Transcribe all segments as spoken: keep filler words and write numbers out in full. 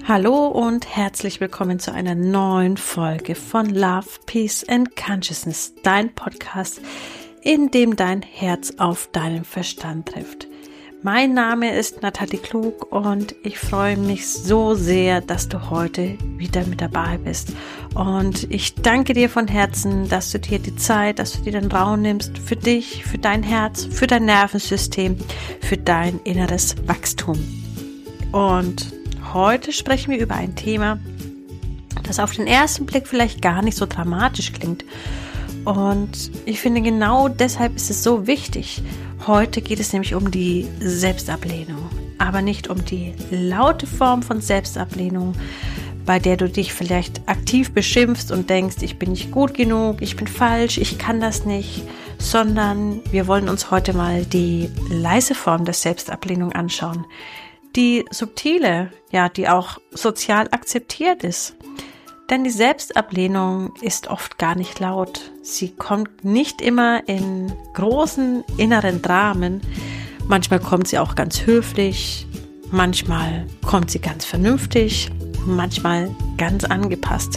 Hallo und herzlich willkommen zu einer neuen Folge von Love, Peace and Consciousness, dein Podcast, in dem dein Herz auf deinen Verstand trifft. Mein Name ist Nathalie Klug und ich freue mich so sehr, dass du heute wieder mit dabei bist. Und ich danke dir von Herzen, dass du dir die Zeit, dass du dir den Raum nimmst für dich, für dein Herz, für dein Nervensystem, für dein inneres Wachstum. Und heute sprechen wir über ein Thema, das auf den ersten Blick vielleicht gar nicht so dramatisch klingt. Und ich finde, genau deshalb ist es so wichtig. Heute geht es nämlich um die Selbstablehnung, aber nicht um die laute Form von Selbstablehnung, bei der du dich vielleicht aktiv beschimpfst und denkst, ich bin nicht gut genug, ich bin falsch, ich kann das nicht, sondern wir wollen uns heute mal die leise Form der Selbstablehnung anschauen. Die subtile, ja, die auch sozial akzeptiert ist. Denn die Selbstablehnung ist oft gar nicht laut. Sie kommt nicht immer in großen inneren Dramen. Manchmal kommt sie auch ganz höflich, manchmal kommt sie ganz vernünftig, manchmal ganz angepasst.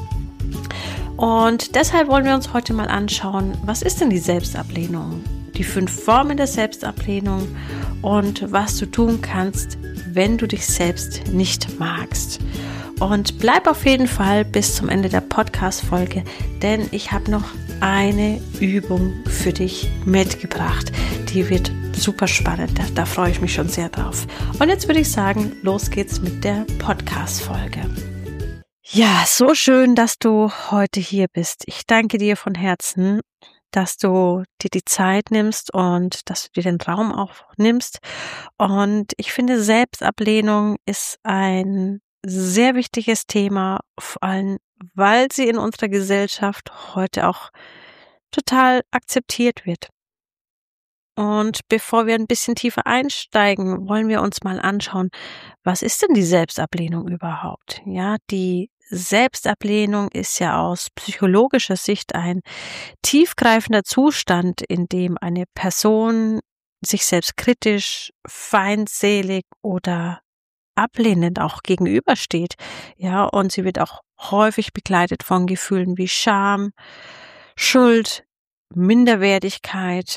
Und deshalb wollen wir uns heute mal anschauen, was ist denn die Selbstablehnung? Die fünf Formen der Selbstablehnung und was du tun kannst, wenn du dich selbst nicht magst. Und bleib auf jeden Fall bis zum Ende der Podcast-Folge, denn ich habe noch eine Übung für dich mitgebracht. Die wird super spannend, da, da freue ich mich schon sehr drauf. Und jetzt würde ich sagen, los geht's mit der Podcast-Folge. Ja, so schön, dass du heute hier bist. Ich danke dir von Herzen, dass du dir die Zeit nimmst und dass du dir den Raum auch nimmst. Und ich finde, Selbstablehnung ist ein sehr wichtiges Thema, vor allem, weil sie in unserer Gesellschaft heute auch total akzeptiert wird. Und bevor wir ein bisschen tiefer einsteigen, wollen wir uns mal anschauen, was ist denn die Selbstablehnung überhaupt? Ja, die Selbstablehnung ist ja aus psychologischer Sicht ein tiefgreifender Zustand, in dem eine Person sich selbst kritisch, feindselig oder ablehnend auch gegenübersteht. Ja, und sie wird auch häufig begleitet von Gefühlen wie Scham, Schuld, Minderwertigkeit.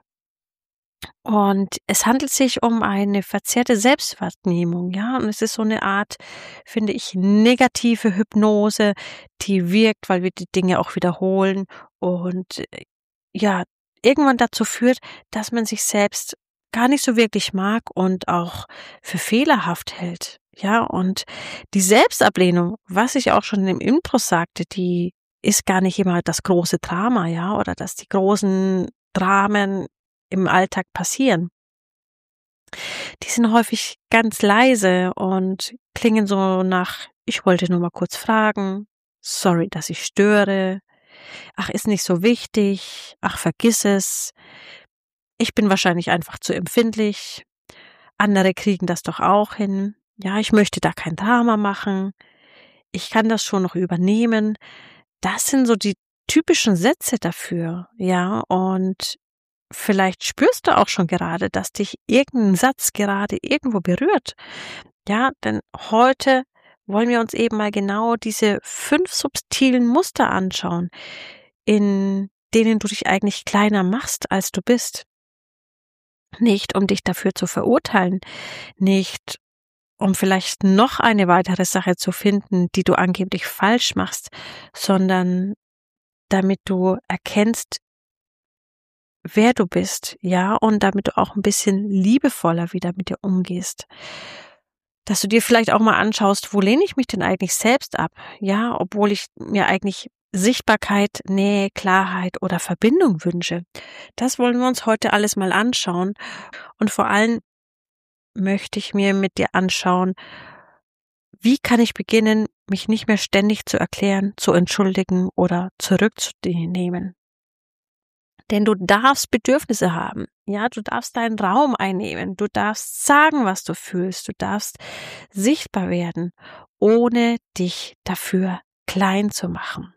Und es handelt sich um eine verzerrte Selbstwahrnehmung, ja, und es ist so eine Art, finde ich, negative Hypnose, die wirkt, weil wir die Dinge auch wiederholen und ja, irgendwann dazu führt, dass man sich selbst gar nicht so wirklich mag und auch für fehlerhaft hält, ja, und die Selbstablehnung, was ich auch schon im Intro sagte, die ist gar nicht immer das große Drama, ja, oder dass die großen Dramen im Alltag passieren. Die sind häufig ganz leise und klingen so nach, ich wollte nur mal kurz fragen, sorry, dass ich störe, ach, ist nicht so wichtig, ach, vergiss es, ich bin wahrscheinlich einfach zu empfindlich, andere kriegen das doch auch hin, ja, ich möchte da kein Drama machen, ich kann das schon noch übernehmen. Das sind so die typischen Sätze dafür, ja, und vielleicht spürst du auch schon gerade, dass dich irgendein Satz gerade irgendwo berührt. Ja, denn heute wollen wir uns eben mal genau diese fünf subtilen Muster anschauen, in denen du dich eigentlich kleiner machst, als du bist. Nicht, um dich dafür zu verurteilen, nicht, um vielleicht noch eine weitere Sache zu finden, die du angeblich falsch machst, sondern damit du erkennst, wer du bist, ja, und damit du auch ein bisschen liebevoller wieder mit dir umgehst. Dass du dir vielleicht auch mal anschaust, wo lehne ich mich denn eigentlich selbst ab, ja, obwohl ich mir eigentlich Sichtbarkeit, Nähe, Klarheit oder Verbindung wünsche. Das wollen wir uns heute alles mal anschauen und vor allem möchte ich mir mit dir anschauen, wie kann ich beginnen, mich nicht mehr ständig zu erklären, zu entschuldigen oder zurückzunehmen. Denn du darfst Bedürfnisse haben, ja, du darfst deinen Raum einnehmen, du darfst sagen, was du fühlst, du darfst sichtbar werden, ohne dich dafür klein zu machen.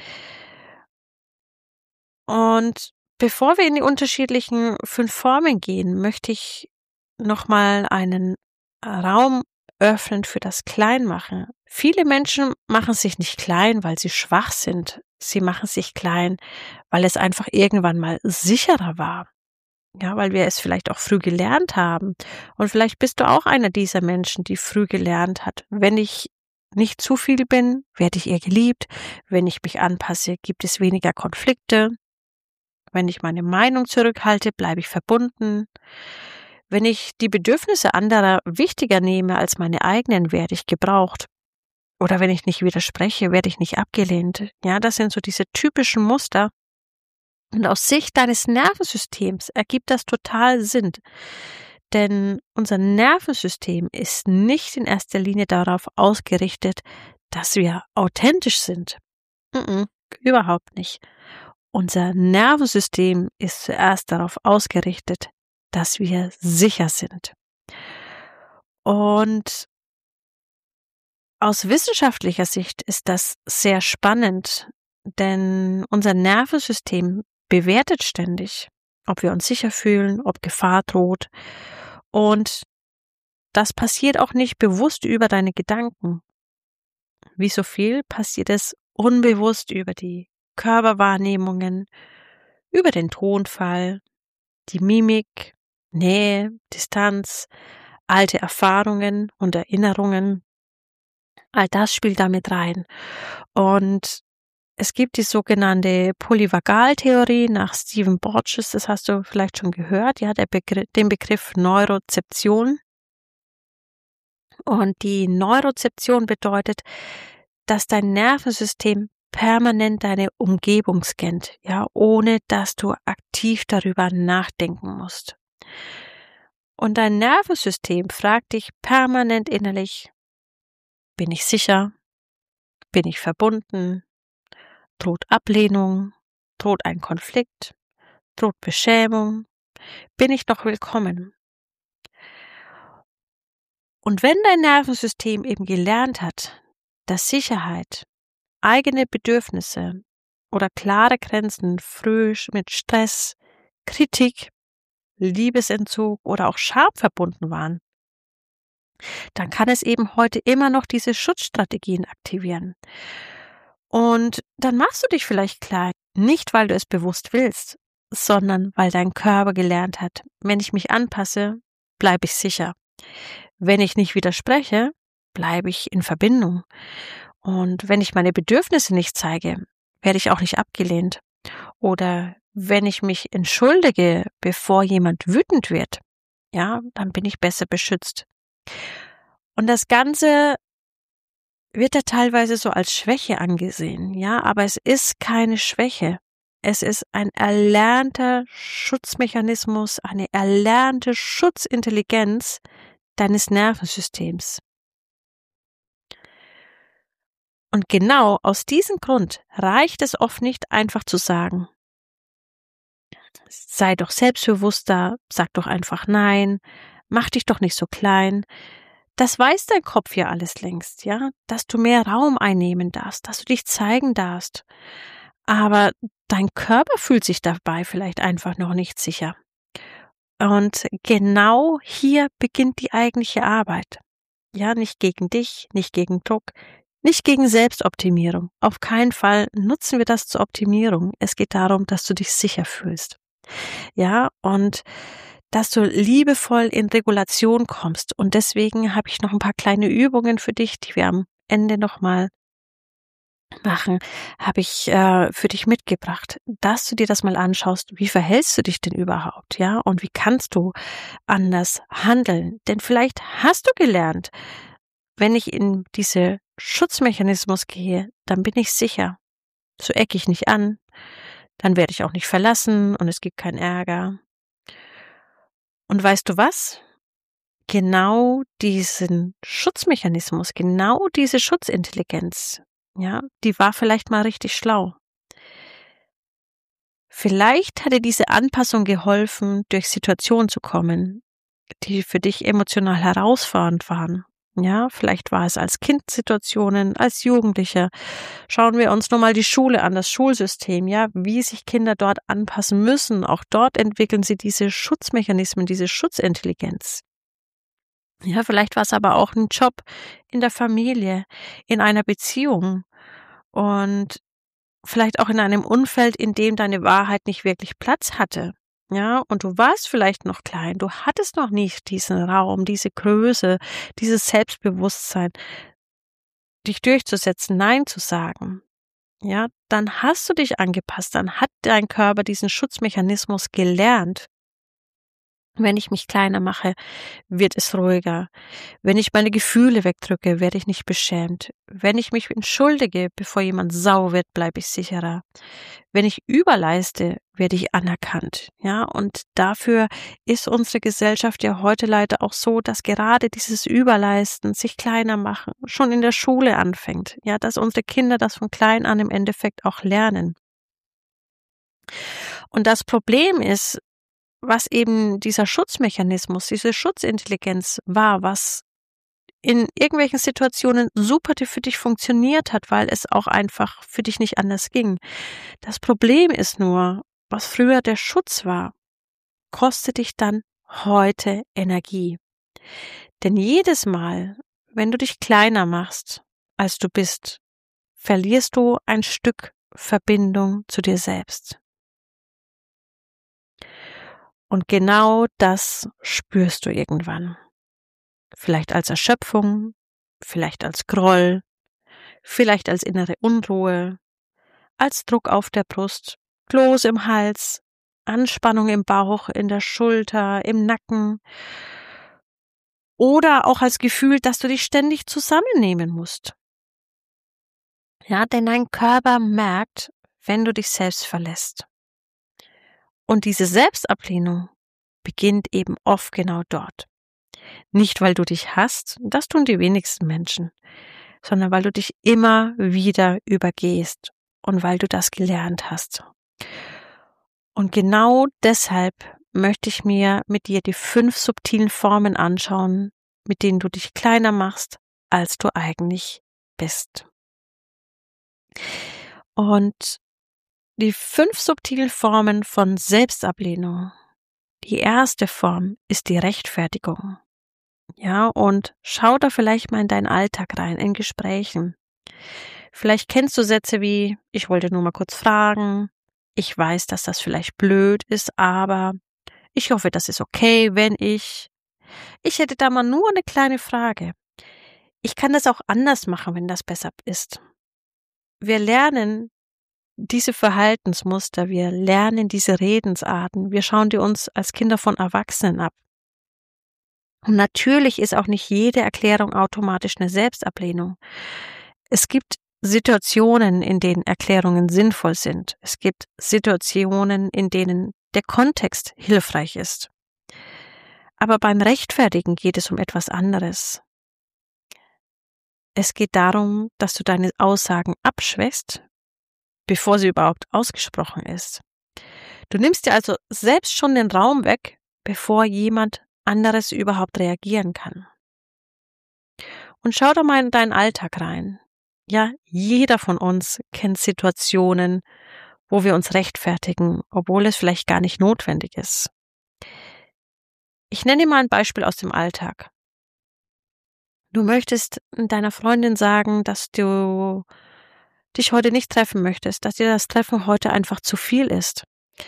Und bevor wir in die unterschiedlichen fünf Formen gehen, möchte ich nochmal einen Raum öffnen für das Kleinmachen. Viele Menschen machen sich nicht klein, weil sie schwach sind. Sie machen sich klein, weil es einfach irgendwann mal sicherer war. Ja, weil wir es vielleicht auch früh gelernt haben. Und vielleicht bist du auch einer dieser Menschen, die früh gelernt hat. Wenn ich nicht zu viel bin, werde ich eher geliebt. Wenn ich mich anpasse, gibt es weniger Konflikte. Wenn ich meine Meinung zurückhalte, bleibe ich verbunden. Wenn ich die Bedürfnisse anderer wichtiger nehme als meine eigenen, werde ich gebraucht. Oder wenn ich nicht widerspreche, werde ich nicht abgelehnt. Ja, das sind so diese typischen Muster. Und aus Sicht deines Nervensystems ergibt das total Sinn. Denn unser Nervensystem ist nicht in erster Linie darauf ausgerichtet, dass wir authentisch sind. Mm-mm, überhaupt nicht. Unser Nervensystem ist zuerst darauf ausgerichtet, dass wir sicher sind. Und aus wissenschaftlicher Sicht ist das sehr spannend, denn unser Nervensystem bewertet ständig, ob wir uns sicher fühlen, ob Gefahr droht. Und das passiert auch nicht bewusst über deine Gedanken. Wie so viel passiert es unbewusst über die Körperwahrnehmungen, über den Tonfall, die Mimik, Nähe, Distanz, alte Erfahrungen und Erinnerungen. All das spielt damit rein. Und es gibt die sogenannte Polyvagaltheorie nach Stephen Porges, das hast du vielleicht schon gehört, ja, der Begriff, den Begriff Neurozeption. Und die Neurozeption bedeutet, dass dein Nervensystem permanent deine Umgebung scannt, ja, ohne dass du aktiv darüber nachdenken musst. Und dein Nervensystem fragt dich permanent innerlich: Bin ich sicher? Bin ich verbunden? Droht Ablehnung? Droht ein Konflikt? Droht Beschämung? Bin ich noch willkommen? Und wenn dein Nervensystem eben gelernt hat, dass Sicherheit, eigene Bedürfnisse oder klare Grenzen früh mit Stress, Kritik, Liebesentzug oder auch Scham verbunden waren, dann kann es eben heute immer noch diese Schutzstrategien aktivieren. Und dann machst du dich vielleicht klar, nicht weil du es bewusst willst, sondern weil dein Körper gelernt hat, wenn ich mich anpasse, bleibe ich sicher. Wenn ich nicht widerspreche, bleibe ich in Verbindung. Und wenn ich meine Bedürfnisse nicht zeige, werde ich auch nicht abgelehnt. Oder wenn ich mich entschuldige, bevor jemand wütend wird, ja, dann bin ich besser beschützt. Und das Ganze wird ja teilweise so als Schwäche angesehen, ja, aber es ist keine Schwäche. Es ist ein erlernter Schutzmechanismus, eine erlernte Schutzintelligenz deines Nervensystems. Und genau aus diesem Grund reicht es oft nicht, einfach zu sagen: Sei doch selbstbewusster, sag doch einfach nein, mach dich doch nicht so klein. Das weiß dein Kopf ja alles längst, ja, dass du mehr Raum einnehmen darfst, dass du dich zeigen darfst. Aber dein Körper fühlt sich dabei vielleicht einfach noch nicht sicher. Und genau hier beginnt die eigentliche Arbeit. Ja, nicht gegen dich, nicht gegen Druck, nicht gegen Selbstoptimierung. Auf keinen Fall nutzen wir das zur Optimierung. Es geht darum, dass du dich sicher fühlst. Ja, und dass du liebevoll in Regulation kommst. Und deswegen habe ich noch ein paar kleine Übungen für dich, die wir am Ende nochmal machen, habe ich äh, für dich mitgebracht, dass du dir das mal anschaust. Wie verhältst du dich denn überhaupt? Ja, und wie kannst du anders handeln? Denn vielleicht hast du gelernt, wenn ich in diese Schutzmechanismus gehe, dann bin ich sicher. So ecke ich nicht an, dann werde ich auch nicht verlassen und es gibt keinen Ärger. Und weißt du was? Genau diesen Schutzmechanismus, genau diese Schutzintelligenz, ja, die war vielleicht mal richtig schlau. Vielleicht hat dir diese Anpassung geholfen, durch Situationen zu kommen, die für dich emotional herausfordernd waren. Ja, vielleicht war es als Kind Situationen, als Jugendlicher. Schauen wir uns nochmal die Schule an, das Schulsystem, ja, wie sich Kinder dort anpassen müssen. Auch dort entwickeln sie diese Schutzmechanismen, diese Schutzintelligenz. Ja, vielleicht war es aber auch ein Job in der Familie, in einer Beziehung und vielleicht auch in einem Umfeld, in dem deine Wahrheit nicht wirklich Platz hatte. Ja, und du warst vielleicht noch klein. Du hattest noch nicht diesen Raum, diese Größe, dieses Selbstbewusstsein, dich durchzusetzen, nein zu sagen. Ja, dann hast du dich angepasst, dann hat dein Körper diesen Schutzmechanismus gelernt. Wenn ich mich kleiner mache, wird es ruhiger. Wenn ich meine Gefühle wegdrücke, werde ich nicht beschämt. Wenn ich mich entschuldige, bevor jemand sauer wird, bleibe ich sicherer. Wenn ich überleiste, werde ich anerkannt. Ja, und dafür ist unsere Gesellschaft ja heute leider auch so, dass gerade dieses Überleisten, sich kleiner machen, schon in der Schule anfängt. Ja, dass unsere Kinder das von klein an im Endeffekt auch lernen. Und das Problem ist, was eben dieser Schutzmechanismus, diese Schutzintelligenz war, was in irgendwelchen Situationen super für dich funktioniert hat, weil es auch einfach für dich nicht anders ging. Das Problem ist nur, was früher der Schutz war, kostet dich dann heute Energie. Denn jedes Mal, wenn du dich kleiner machst, als du bist, verlierst du ein Stück Verbindung zu dir selbst. Und genau das spürst du irgendwann. Vielleicht als Erschöpfung, vielleicht als Groll, vielleicht als innere Unruhe, als Druck auf der Brust, Kloß im Hals, Anspannung im Bauch, in der Schulter, im Nacken oder auch als Gefühl, dass du dich ständig zusammennehmen musst. Ja, denn dein Körper merkt, wenn du dich selbst verlässt. Und diese Selbstablehnung beginnt eben oft genau dort. Nicht, weil du dich hasst, das tun die wenigsten Menschen, sondern weil du dich immer wieder übergehst und weil du das gelernt hast. Und genau deshalb möchte ich mir mit dir die fünf subtilen Formen anschauen, mit denen du dich kleiner machst, als du eigentlich bist. Und die fünf subtilen Formen von Selbstablehnung. Die erste Form ist die Rechtfertigung. Ja, und schau da vielleicht mal in deinen Alltag rein, in Gesprächen. Vielleicht kennst du Sätze wie, ich wollte nur mal kurz fragen, ich weiß, dass das vielleicht blöd ist, aber ich hoffe, das ist okay, wenn ich, ich hätte da mal nur eine kleine Frage. Ich kann das auch anders machen, wenn das besser ist. Wir lernen diese Verhaltensmuster, wir lernen diese Redensarten, wir schauen die uns als Kinder von Erwachsenen ab. Und natürlich ist auch nicht jede Erklärung automatisch eine Selbstablehnung. Es gibt Situationen, in denen Erklärungen sinnvoll sind. Es gibt Situationen, in denen der Kontext hilfreich ist. Aber beim Rechtfertigen geht es um etwas anderes. Es geht darum, dass du deine Aussagen abschwächst, bevor sie überhaupt ausgesprochen ist. Du nimmst dir also selbst schon den Raum weg, bevor jemand anderes überhaupt reagieren kann. Und schau da mal in deinen Alltag rein. Ja, jeder von uns kennt Situationen, wo wir uns rechtfertigen, obwohl es vielleicht gar nicht notwendig ist. Ich nenne dir mal ein Beispiel aus dem Alltag. Du möchtest deiner Freundin sagen, dass du dich heute nicht treffen möchtest, dass dir das Treffen heute einfach zu viel ist.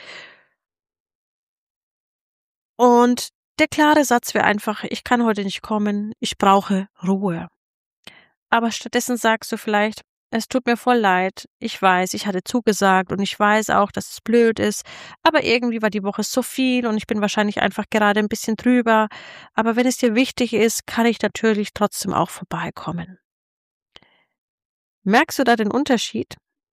Und der klare Satz wäre einfach, ich kann heute nicht kommen, ich brauche Ruhe. Aber stattdessen sagst du vielleicht, es tut mir voll leid, ich weiß, ich hatte zugesagt und ich weiß auch, dass es blöd ist, aber irgendwie war die Woche so viel und ich bin wahrscheinlich einfach gerade ein bisschen drüber. Aber wenn es dir wichtig ist, kann ich natürlich trotzdem auch vorbeikommen. Merkst du da den Unterschied?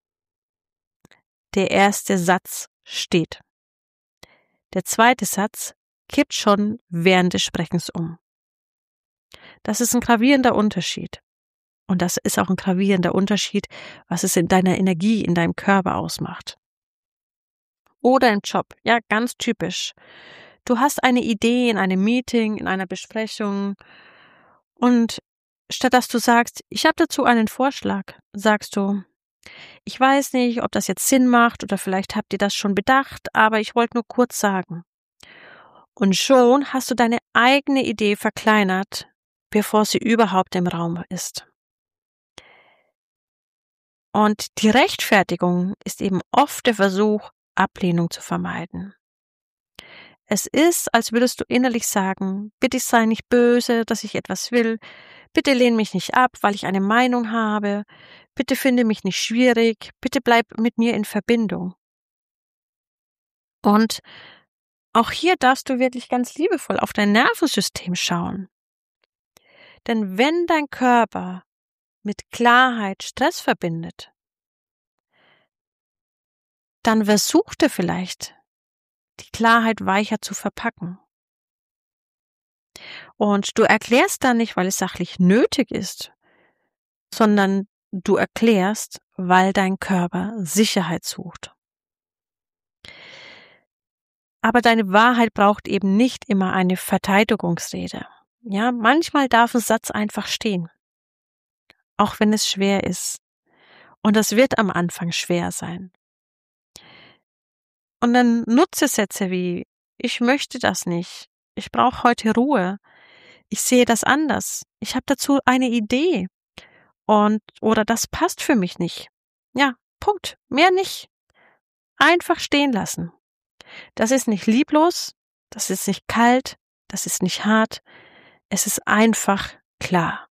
Der erste Satz steht. Der zweite Satz kippt schon während des Sprechens um. Das ist ein gravierender Unterschied. Und das ist auch ein gravierender Unterschied, was es in deiner Energie, in deinem Körper ausmacht. Oder im Job, ja, ganz typisch. Du hast eine Idee in einem Meeting, in einer Besprechung und statt dass du sagst, ich habe dazu einen Vorschlag, sagst du, ich weiß nicht, ob das jetzt Sinn macht oder vielleicht habt ihr das schon bedacht, aber ich wollte nur kurz sagen. Und schon hast du deine eigene Idee verkleinert, bevor sie überhaupt im Raum ist. Und die Rechtfertigung ist eben oft der Versuch, Ablehnung zu vermeiden. Es ist, als würdest du innerlich sagen, bitte sei nicht böse, dass ich etwas will, bitte lehn mich nicht ab, weil ich eine Meinung habe, bitte finde mich nicht schwierig, bitte bleib mit mir in Verbindung. Und auch hier darfst du wirklich ganz liebevoll auf dein Nervensystem schauen. Denn wenn dein Körper mit Klarheit Stress verbindet, dann versucht er vielleicht, die Klarheit weicher zu verpacken. Und du erklärst dann nicht, weil es sachlich nötig ist, sondern du erklärst, weil dein Körper Sicherheit sucht. Aber deine Wahrheit braucht eben nicht immer eine Verteidigungsrede. Ja, manchmal darf ein Satz einfach stehen, auch wenn es schwer ist. Und das wird am Anfang schwer sein. Und dann nutze Sätze wie, ich möchte das nicht, ich brauche heute Ruhe, ich sehe das anders, ich habe dazu eine Idee und oder das passt für mich nicht. Ja, Punkt, mehr nicht. Einfach stehen lassen. Das ist nicht lieblos, das ist nicht kalt, das ist nicht hart, es ist einfach klar.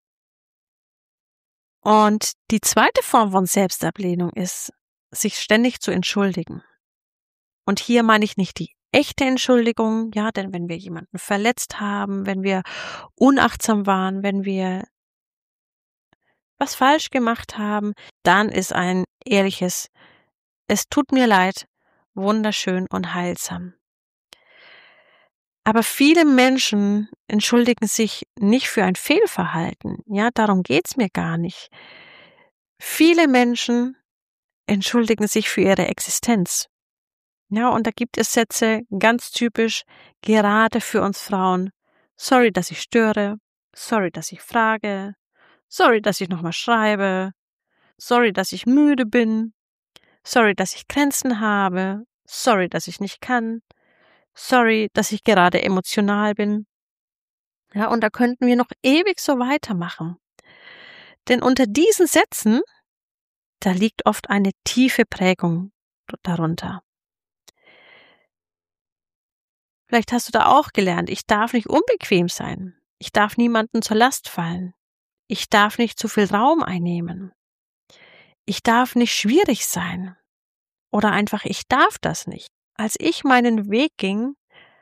Und die zweite Form von Selbstablehnung ist, sich ständig zu entschuldigen. Und hier meine ich nicht die echte Entschuldigung, ja, denn wenn wir jemanden verletzt haben, wenn wir unachtsam waren, wenn wir was falsch gemacht haben, dann ist ein ehrliches, es tut mir leid, wunderschön und heilsam. Aber viele Menschen entschuldigen sich nicht für ein Fehlverhalten, ja, darum geht's mir gar nicht. Viele Menschen entschuldigen sich für ihre Existenz. Ja, und da gibt es Sätze, ganz typisch, gerade für uns Frauen. Sorry, dass ich störe. Sorry, dass ich frage. Sorry, dass ich nochmal schreibe. Sorry, dass ich müde bin. Sorry, dass ich Grenzen habe. Sorry, dass ich nicht kann. Sorry, dass ich gerade emotional bin. Ja, und da könnten wir noch ewig so weitermachen. Denn unter diesen Sätzen, da liegt oft eine tiefe Prägung darunter. Vielleicht hast du da auch gelernt, ich darf nicht unbequem sein. Ich darf niemanden zur Last fallen. Ich darf nicht zu viel Raum einnehmen. Ich darf nicht schwierig sein. Oder einfach, ich darf das nicht. Als ich meinen Weg ging,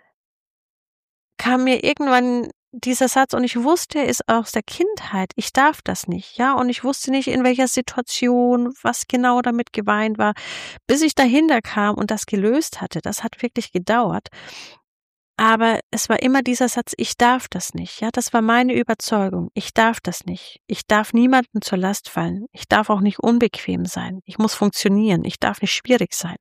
kam mir irgendwann dieser Satz und ich wusste es aus der Kindheit, ich darf das nicht, ja, und ich wusste nicht, in welcher Situation, was genau damit gemeint war, bis ich dahinter kam und das gelöst hatte. Das hat wirklich gedauert. Aber es war immer dieser Satz, ich darf das nicht, ja, das war meine Überzeugung, ich darf das nicht, ich darf niemandem zur Last fallen, ich darf auch nicht unbequem sein, ich muss funktionieren, ich darf nicht schwierig sein.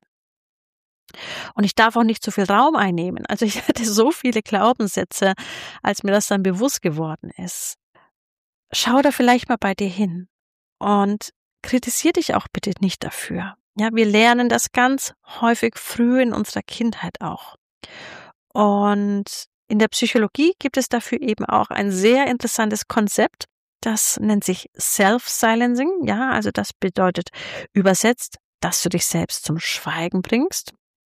Und ich darf auch nicht zu viel Raum einnehmen. Also ich hatte so viele Glaubenssätze, als mir das dann bewusst geworden ist. Schau da vielleicht mal bei dir hin und kritisier dich auch bitte nicht dafür. Ja, wir lernen das ganz häufig früh in unserer Kindheit auch. Und in der Psychologie gibt es dafür eben auch ein sehr interessantes Konzept. Das nennt sich Self-Silencing. Ja, also das bedeutet übersetzt, dass du dich selbst zum Schweigen bringst.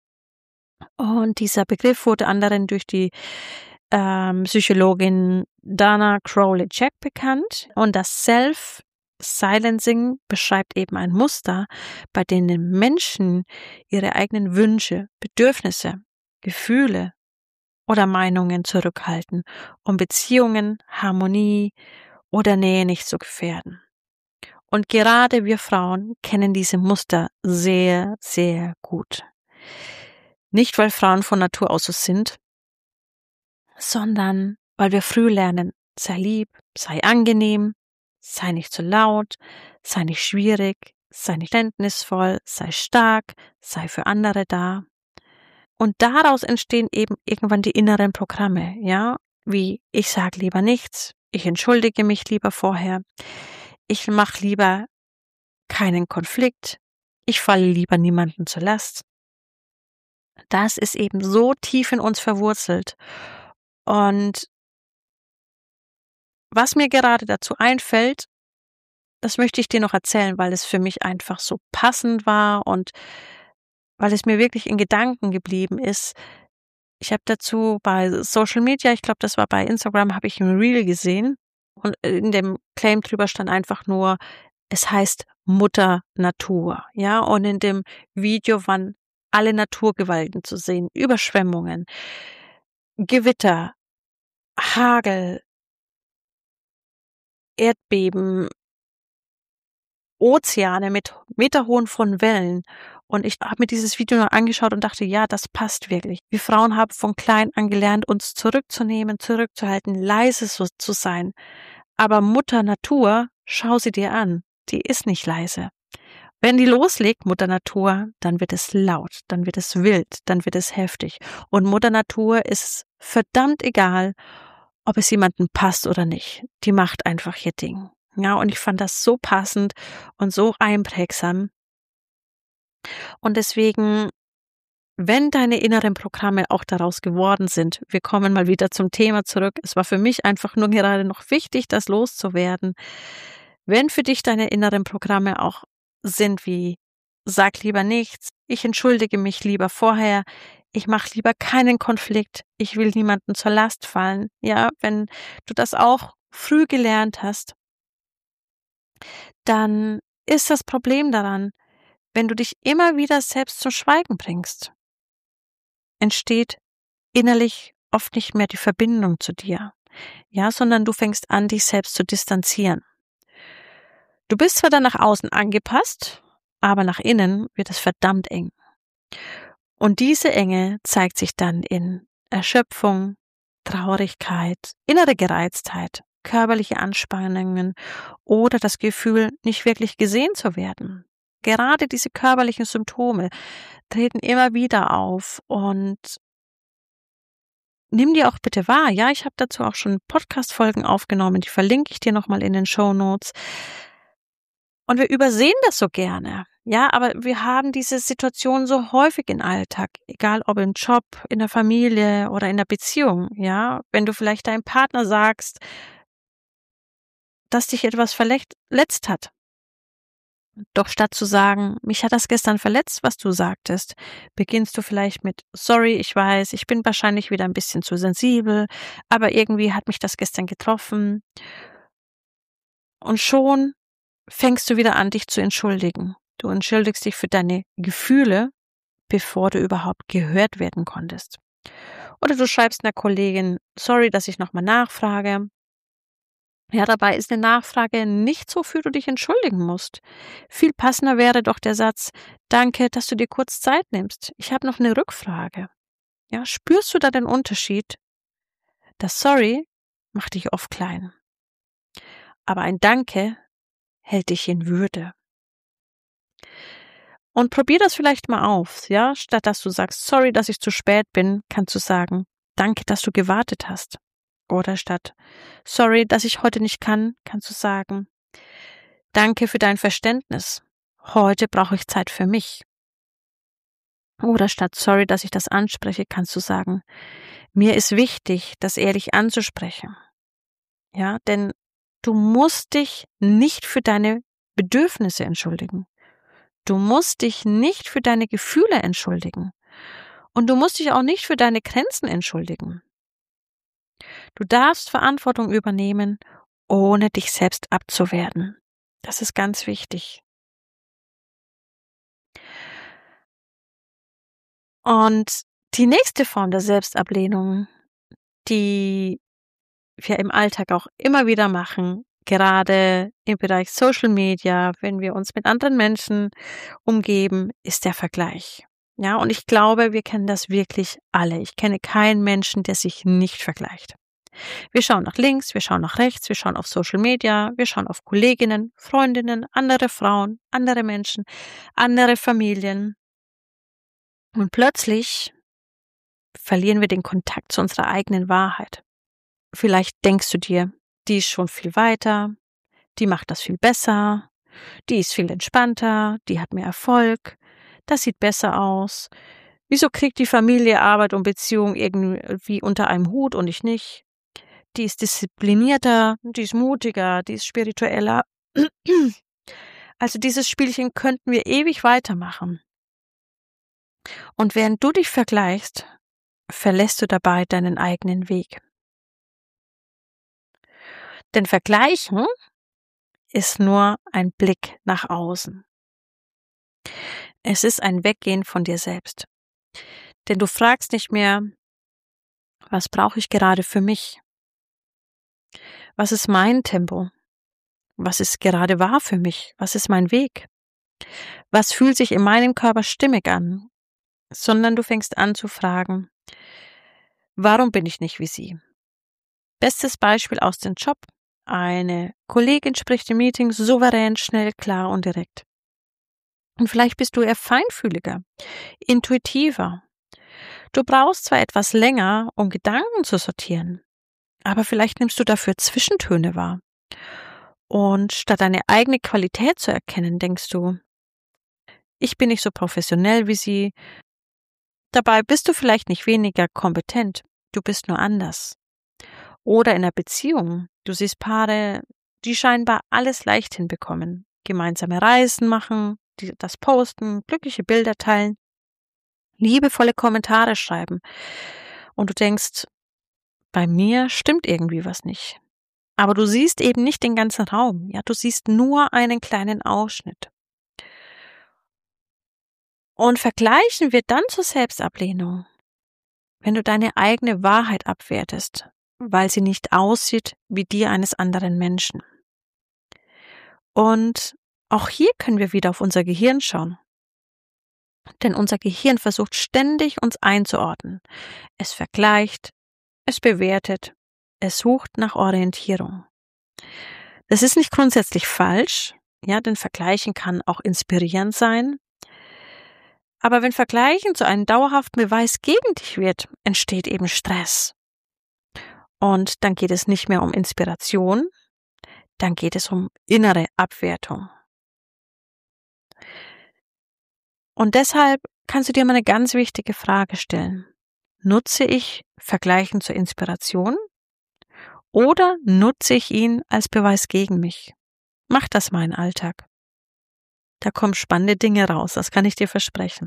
Und dieser Begriff wurde anderen durch die ähm, Psychologin Dana Crowley-Jack bekannt. Und das Self-Silencing beschreibt eben ein Muster, bei dem Menschen ihre eigenen Wünsche, Bedürfnisse, Gefühle oder Meinungen zurückhalten, um Beziehungen, Harmonie oder Nähe nicht zu gefährden. Und gerade wir Frauen kennen diese Muster sehr, sehr gut. Nicht, weil Frauen von Natur aus so sind, sondern weil wir früh lernen, sei lieb, sei angenehm, sei nicht zu laut, sei nicht schwierig, sei nicht verständnisvoll, sei stark, sei für andere da. Und daraus entstehen eben irgendwann die inneren Programme, ja, wie ich sage lieber nichts, ich entschuldige mich lieber vorher, ich mache lieber keinen Konflikt, ich falle lieber niemanden zur Last. Das ist eben so tief in uns verwurzelt. Und was mir gerade dazu einfällt, das möchte ich dir noch erzählen, weil es für mich einfach so passend war und weil es mir wirklich in Gedanken geblieben ist. Ich habe dazu bei Social Media, ich glaube, das war bei Instagram, habe ich ein Reel gesehen und in dem Claim drüber stand einfach nur, es heißt Mutter Natur, ja, und in dem Video waren alle Naturgewalten zu sehen, Überschwemmungen, Gewitter, Hagel, Erdbeben, Ozeane mit meterhohen von Wellen. Und ich habe mir dieses Video noch angeschaut und dachte, ja, das passt wirklich. Wir Frauen haben von klein an gelernt, uns zurückzunehmen, zurückzuhalten, leise so zu sein. Aber Mutter Natur, schau sie dir an, die ist nicht leise. Wenn die loslegt, Mutter Natur, dann wird es laut, dann wird es wild, dann wird es heftig. Und Mutter Natur ist verdammt egal, ob es jemandem passt oder nicht. Die macht einfach ihr Ding. Ja, und ich fand das so passend und so einprägsam. Und deswegen, wenn deine inneren Programme auch daraus geworden sind, wir kommen mal wieder zum Thema zurück. Es war für mich einfach nur gerade noch wichtig, das loszuwerden. Wenn für dich deine inneren Programme auch sind wie, sag lieber nichts, ich entschuldige mich lieber vorher, ich mache lieber keinen Konflikt, ich will niemanden zur Last fallen. Ja, wenn du das auch früh gelernt hast, dann ist das Problem daran, wenn du dich immer wieder selbst zum Schweigen bringst, entsteht innerlich oft nicht mehr die Verbindung zu dir, ja, sondern du fängst an, dich selbst zu distanzieren. Du bist zwar dann nach außen angepasst, aber nach innen wird es verdammt eng. Und diese Enge zeigt sich dann in Erschöpfung, Traurigkeit, innere Gereiztheit, körperliche Anspannungen oder das Gefühl, nicht wirklich gesehen zu werden. Gerade diese körperlichen Symptome treten immer wieder auf und nimm die auch bitte wahr. Ja, ich habe dazu auch schon Podcast-Folgen aufgenommen, die verlinke ich dir nochmal in den Shownotes. Und wir übersehen das so gerne. Ja, aber wir haben diese Situation so häufig im Alltag, egal ob im Job, in der Familie oder in der Beziehung. Ja, wenn du vielleicht deinem Partner sagst, dass dich etwas verletzt hat. Doch statt zu sagen, mich hat das gestern verletzt, was du sagtest, beginnst du vielleicht mit, sorry, ich weiß, ich bin wahrscheinlich wieder ein bisschen zu sensibel, aber irgendwie hat mich das gestern getroffen. Und schon fängst du wieder an, dich zu entschuldigen. Du entschuldigst dich für deine Gefühle, bevor du überhaupt gehört werden konntest. Oder du schreibst einer Kollegin, sorry, dass ich nochmal nachfrage. Ja, dabei ist eine Nachfrage nichts, wofür du dich entschuldigen musst. Viel passender wäre doch der Satz, danke, dass du dir kurz Zeit nimmst. Ich habe noch eine Rückfrage. Ja, spürst du da den Unterschied? Das Sorry macht dich oft klein. Aber ein Danke hält dich in Würde. Und probier das vielleicht mal auf, ja? Statt dass du sagst, sorry, dass ich zu spät bin, kannst du sagen, danke, dass du gewartet hast. Oder statt, sorry, dass ich heute nicht kann, kannst du sagen, danke für dein Verständnis. Heute brauche ich Zeit für mich. Oder statt, sorry, dass ich das anspreche, kannst du sagen, mir ist wichtig, das ehrlich anzusprechen. Ja, denn du musst dich nicht für deine Bedürfnisse entschuldigen. Du musst dich nicht für deine Gefühle entschuldigen. Und du musst dich auch nicht für deine Grenzen entschuldigen. Du darfst Verantwortung übernehmen, ohne dich selbst abzuwerten. Das ist ganz wichtig. Und die nächste Form der Selbstablehnung, die wir im Alltag auch immer wieder machen, gerade im Bereich Social Media, wenn wir uns mit anderen Menschen umgeben, ist der Vergleich. Ja, und ich glaube, wir kennen das wirklich alle. Ich kenne keinen Menschen, der sich nicht vergleicht. Wir schauen nach links, wir schauen nach rechts, wir schauen auf Social Media, wir schauen auf Kolleginnen, Freundinnen, andere Frauen, andere Menschen, andere Familien. Und plötzlich verlieren wir den Kontakt zu unserer eigenen Wahrheit. Vielleicht denkst du dir, die ist schon viel weiter, die macht das viel besser, die ist viel entspannter, die hat mehr Erfolg, das sieht besser aus. Wieso kriegt die Familie, Arbeit und Beziehung irgendwie unter einem Hut und ich nicht? die ist disziplinierter, die ist mutiger, die ist spiritueller. Also dieses Spielchen könnten wir ewig weitermachen. Und während du dich vergleichst, verlässt du dabei deinen eigenen Weg. Denn Vergleichen ist nur ein Blick nach außen. Es ist ein Weggehen von dir selbst. Denn du fragst nicht mehr, was brauche ich gerade für mich? Was ist mein Tempo? Was ist gerade wahr für mich? Was ist mein Weg? Was fühlt sich in meinem Körper stimmig an? Sondern du fängst an zu fragen, warum bin ich nicht wie sie? Bestes Beispiel aus dem Job. Eine Kollegin spricht im Meeting souverän, schnell, klar und direkt. Und vielleicht bist du eher feinfühliger, intuitiver. Du brauchst zwar etwas länger, um Gedanken zu sortieren, aber vielleicht nimmst du dafür Zwischentöne wahr. Und statt deine eigene Qualität zu erkennen, denkst du, ich bin nicht so professionell wie sie. Dabei bist du vielleicht nicht weniger kompetent, du bist nur anders. Oder in einer Beziehung, du siehst Paare, die scheinbar alles leicht hinbekommen. Gemeinsame Reisen machen, die, das posten, glückliche Bilder teilen, liebevolle Kommentare schreiben. Und du denkst, bei mir stimmt irgendwie was nicht. Aber du siehst eben nicht den ganzen Raum. Ja, du siehst nur einen kleinen Ausschnitt. Und vergleichen wir dann zur Selbstablehnung, wenn du deine eigene Wahrheit abwertest, weil sie nicht aussieht wie die eines anderen Menschen. Und auch hier können wir wieder auf unser Gehirn schauen. Denn unser Gehirn versucht ständig, uns einzuordnen. Es vergleicht, es bewertet, es sucht nach Orientierung. Das ist nicht grundsätzlich falsch, ja, denn Vergleichen kann auch inspirierend sein. Aber wenn Vergleichen zu einem dauerhaften Beweis gegen dich wird, entsteht eben Stress. Und dann geht es nicht mehr um Inspiration, dann geht es um innere Abwertung. Und deshalb kannst du dir mal eine ganz wichtige Frage stellen. Nutze ich Vergleichen zur Inspiration oder nutze ich ihn als Beweis gegen mich? Mach das mal im Alltag. Da kommen spannende Dinge raus, das kann ich dir versprechen.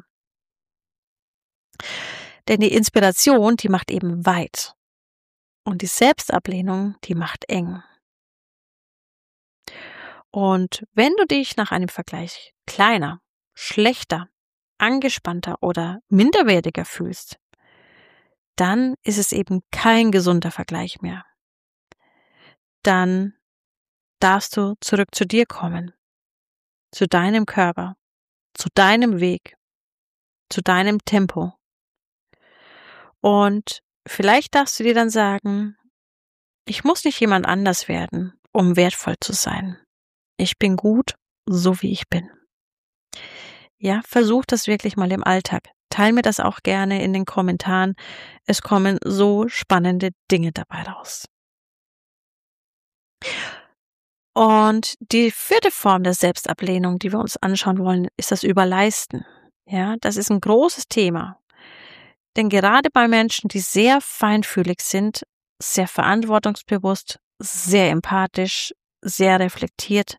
Denn die Inspiration, die macht eben weit. Und die Selbstablehnung, die macht eng. Und wenn du dich nach einem Vergleich kleiner, schlechter, angespannter oder minderwertiger fühlst, dann ist es eben kein gesunder Vergleich mehr. Dann darfst du zurück zu dir kommen, zu deinem Körper, zu deinem Weg, zu deinem Tempo. Und vielleicht darfst du dir dann sagen, ich muss nicht jemand anders werden, um wertvoll zu sein. Ich bin gut, so wie ich bin. Ja, versuch das wirklich mal im Alltag. Teil mir das auch gerne in den Kommentaren. Es kommen so spannende Dinge dabei raus. Und die vierte Form der Selbstablehnung, die wir uns anschauen wollen, ist das Überleisten. Ja, das ist ein großes Thema. Denn gerade bei Menschen, die sehr feinfühlig sind, sehr verantwortungsbewusst, sehr empathisch, sehr reflektiert,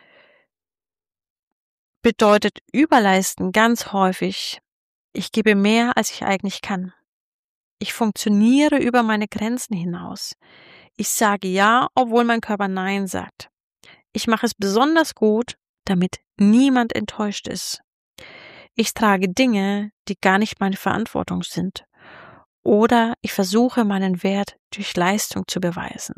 bedeutet Überleisten ganz häufig, ich gebe mehr, als ich eigentlich kann. Ich funktioniere über meine Grenzen hinaus. Ich sage ja, obwohl mein Körper Nein sagt. Ich mache es besonders gut, damit niemand enttäuscht ist. Ich trage Dinge, die gar nicht meine Verantwortung sind. Oder ich versuche, meinen Wert durch Leistung zu beweisen.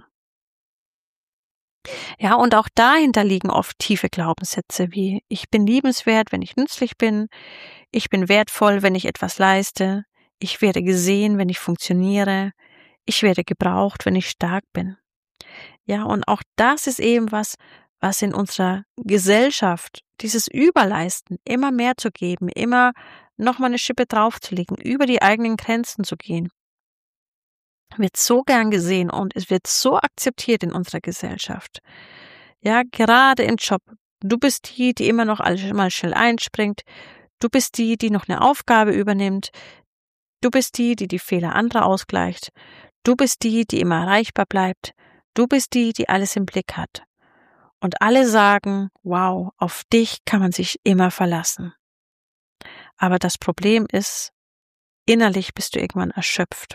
Ja, und auch dahinter liegen oft tiefe Glaubenssätze wie, ich bin liebenswert, wenn ich nützlich bin, ich bin wertvoll, wenn ich etwas leiste, ich werde gesehen, wenn ich funktioniere, ich werde gebraucht, wenn ich stark bin. Ja, und auch das ist eben was, was in unserer Gesellschaft, dieses Überleisten, immer mehr zu geben, immer nochmal eine Schippe draufzulegen, über die eigenen Grenzen zu gehen, wird so gern gesehen und es wird so akzeptiert in unserer Gesellschaft. Ja, gerade im Job. Du bist die, die immer noch mal schnell einspringt. Du bist die, die noch eine Aufgabe übernimmt. Du bist die, die die Fehler anderer ausgleicht. Du bist die, die immer erreichbar bleibt. Du bist die, die alles im Blick hat. Und alle sagen, wow, auf dich kann man sich immer verlassen. Aber das Problem ist, innerlich bist du irgendwann erschöpft.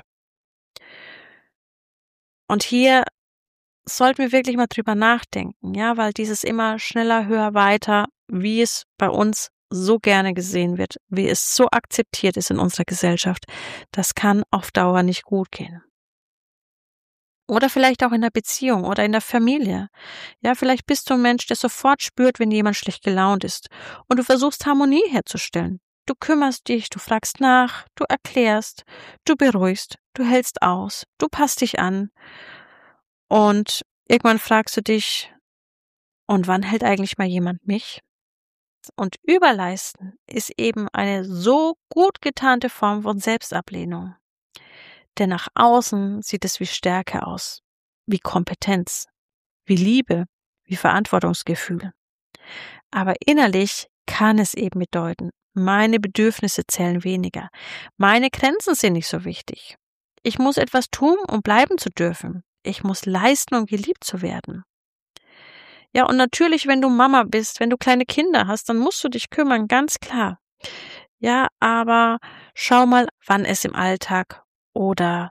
Und hier sollten wir wirklich mal drüber nachdenken, ja, weil dieses immer schneller, höher, weiter, wie es bei uns so gerne gesehen wird, wie es so akzeptiert ist in unserer Gesellschaft, das kann auf Dauer nicht gut gehen. Oder vielleicht auch in der Beziehung oder in der Familie. Ja, vielleicht bist du ein Mensch, der sofort spürt, wenn jemand schlecht gelaunt ist. Und du versuchst Harmonie herzustellen. Du kümmerst dich, du fragst nach, du erklärst, du beruhigst, du hältst aus, du passt dich an. Und irgendwann fragst du dich, und wann hält eigentlich mal jemand mich? Und Überleisten ist eben eine so gut getarnte Form von Selbstablehnung. Denn nach außen sieht es wie Stärke aus, wie Kompetenz, wie Liebe, wie Verantwortungsgefühl. Aber innerlich kann es eben bedeuten, meine Bedürfnisse zählen weniger. Meine Grenzen sind nicht so wichtig. Ich muss etwas tun, um bleiben zu dürfen. Ich muss leisten, um geliebt zu werden. Ja, und natürlich, wenn du Mama bist, wenn du kleine Kinder hast, dann musst du dich kümmern, ganz klar. Ja, aber schau mal, wann es im Alltag oder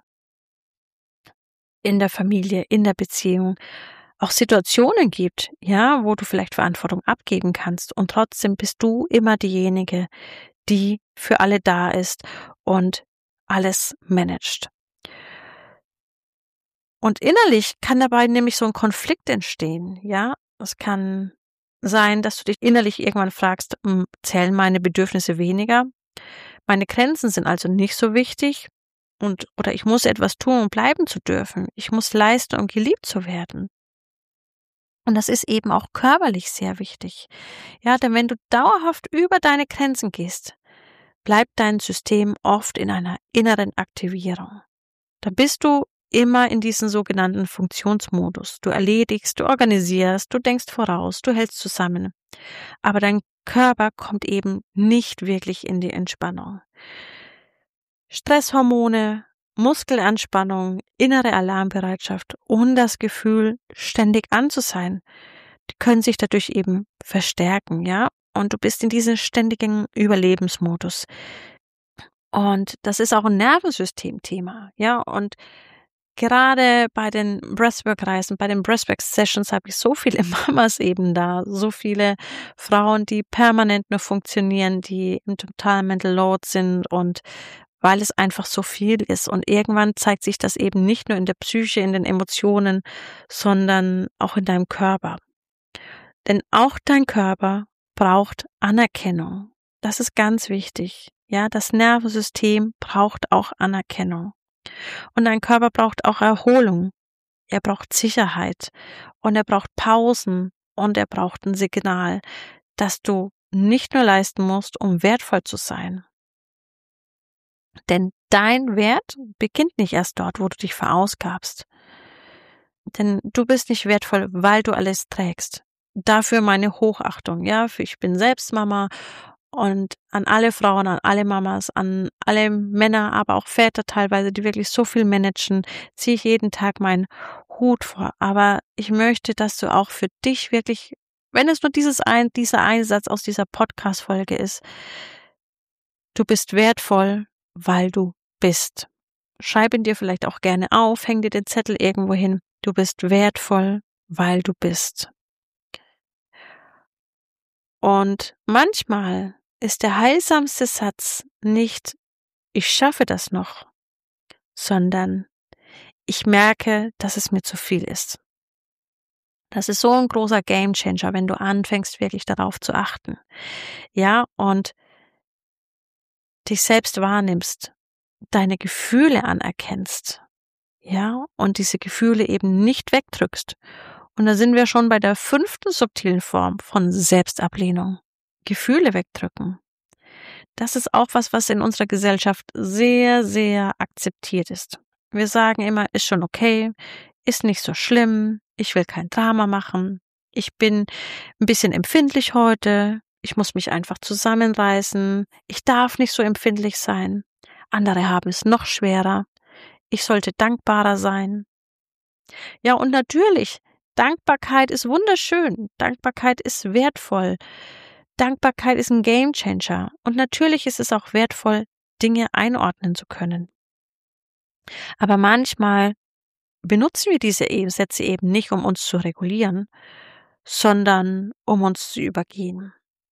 in der Familie, in der Beziehung auch Situationen gibt, ja, wo du vielleicht Verantwortung abgeben kannst und trotzdem bist du immer diejenige, die für alle da ist und alles managt. Und innerlich kann dabei nämlich so ein Konflikt entstehen, ja. Es kann sein, dass du dich innerlich irgendwann fragst, hm, zählen meine Bedürfnisse weniger? Meine Grenzen sind also nicht so wichtig und oder ich muss etwas tun, um bleiben zu dürfen. Ich muss leisten, um geliebt zu werden. Und das ist eben auch körperlich sehr wichtig. Ja, denn wenn du dauerhaft über deine Grenzen gehst, bleibt dein System oft in einer inneren Aktivierung. Da bist du immer in diesem sogenannten Funktionsmodus. Du erledigst, du organisierst, du denkst voraus, du hältst zusammen. Aber dein Körper kommt eben nicht wirklich in die Entspannung. Stresshormone, Muskelanspannung, innere Alarmbereitschaft und das Gefühl, ständig an zu sein, die können sich dadurch eben verstärken, ja? Und du bist in diesem ständigen Überlebensmodus. Und das ist auch ein Nervensystemthema, ja? Und gerade bei den Breathwork-Reisen, bei den Breathwork-Sessions habe ich so viele Mamas eben da, so viele Frauen, die permanent nur funktionieren, die im totalen Mental Load sind und weil es einfach so viel ist. Und irgendwann zeigt sich das eben nicht nur in der Psyche, in den Emotionen, sondern auch in deinem Körper. Denn auch dein Körper braucht Anerkennung. Das ist ganz wichtig. Ja, das Nervensystem braucht auch Anerkennung. Und dein Körper braucht auch Erholung. Er braucht Sicherheit. Und er braucht Pausen. Und er braucht ein Signal, dass du nicht nur leisten musst, um wertvoll zu sein. Denn dein Wert beginnt nicht erst dort, wo du dich verausgabst. Denn du bist nicht wertvoll, weil du alles trägst. Dafür meine Hochachtung, ja, für ich bin selbst Mama und an alle Frauen, an alle Mamas, an alle Männer, aber auch Väter teilweise, die wirklich so viel managen, ziehe ich jeden Tag meinen Hut vor. Aber ich möchte, dass du auch für dich wirklich, wenn es nur dieses ein, dieser Einsatz aus dieser Podcast-Folge ist, du bist wertvoll, weil du bist. Schreib ihn dir vielleicht auch gerne auf, häng dir den Zettel irgendwo hin. Du bist wertvoll, weil du bist. Und manchmal ist der heilsamste Satz nicht, ich schaffe das noch, sondern ich merke, dass es mir zu viel ist. Das ist so ein großer Gamechanger, wenn du anfängst, wirklich darauf zu achten. Ja, und dich selbst wahrnimmst, deine Gefühle anerkennst, ja, und diese Gefühle eben nicht wegdrückst. Und da sind wir schon bei der fünften subtilen Form von Selbstablehnung. Gefühle wegdrücken. Das ist auch was, was in unserer Gesellschaft sehr, sehr akzeptiert ist. Wir sagen immer, ist schon okay, ist nicht so schlimm, ich will kein Drama machen, ich bin ein bisschen empfindlich heute, ich muss mich einfach zusammenreißen, ich darf nicht so empfindlich sein, andere haben es noch schwerer, Ich sollte dankbarer sein. Ja, und natürlich, Dankbarkeit ist wunderschön. Dankbarkeit ist wertvoll. Dankbarkeit ist ein Gamechanger. Und natürlich ist es auch wertvoll, Dinge einordnen zu können. Aber manchmal benutzen wir diese Sätze eben nicht, um uns zu regulieren, sondern um uns zu übergehen.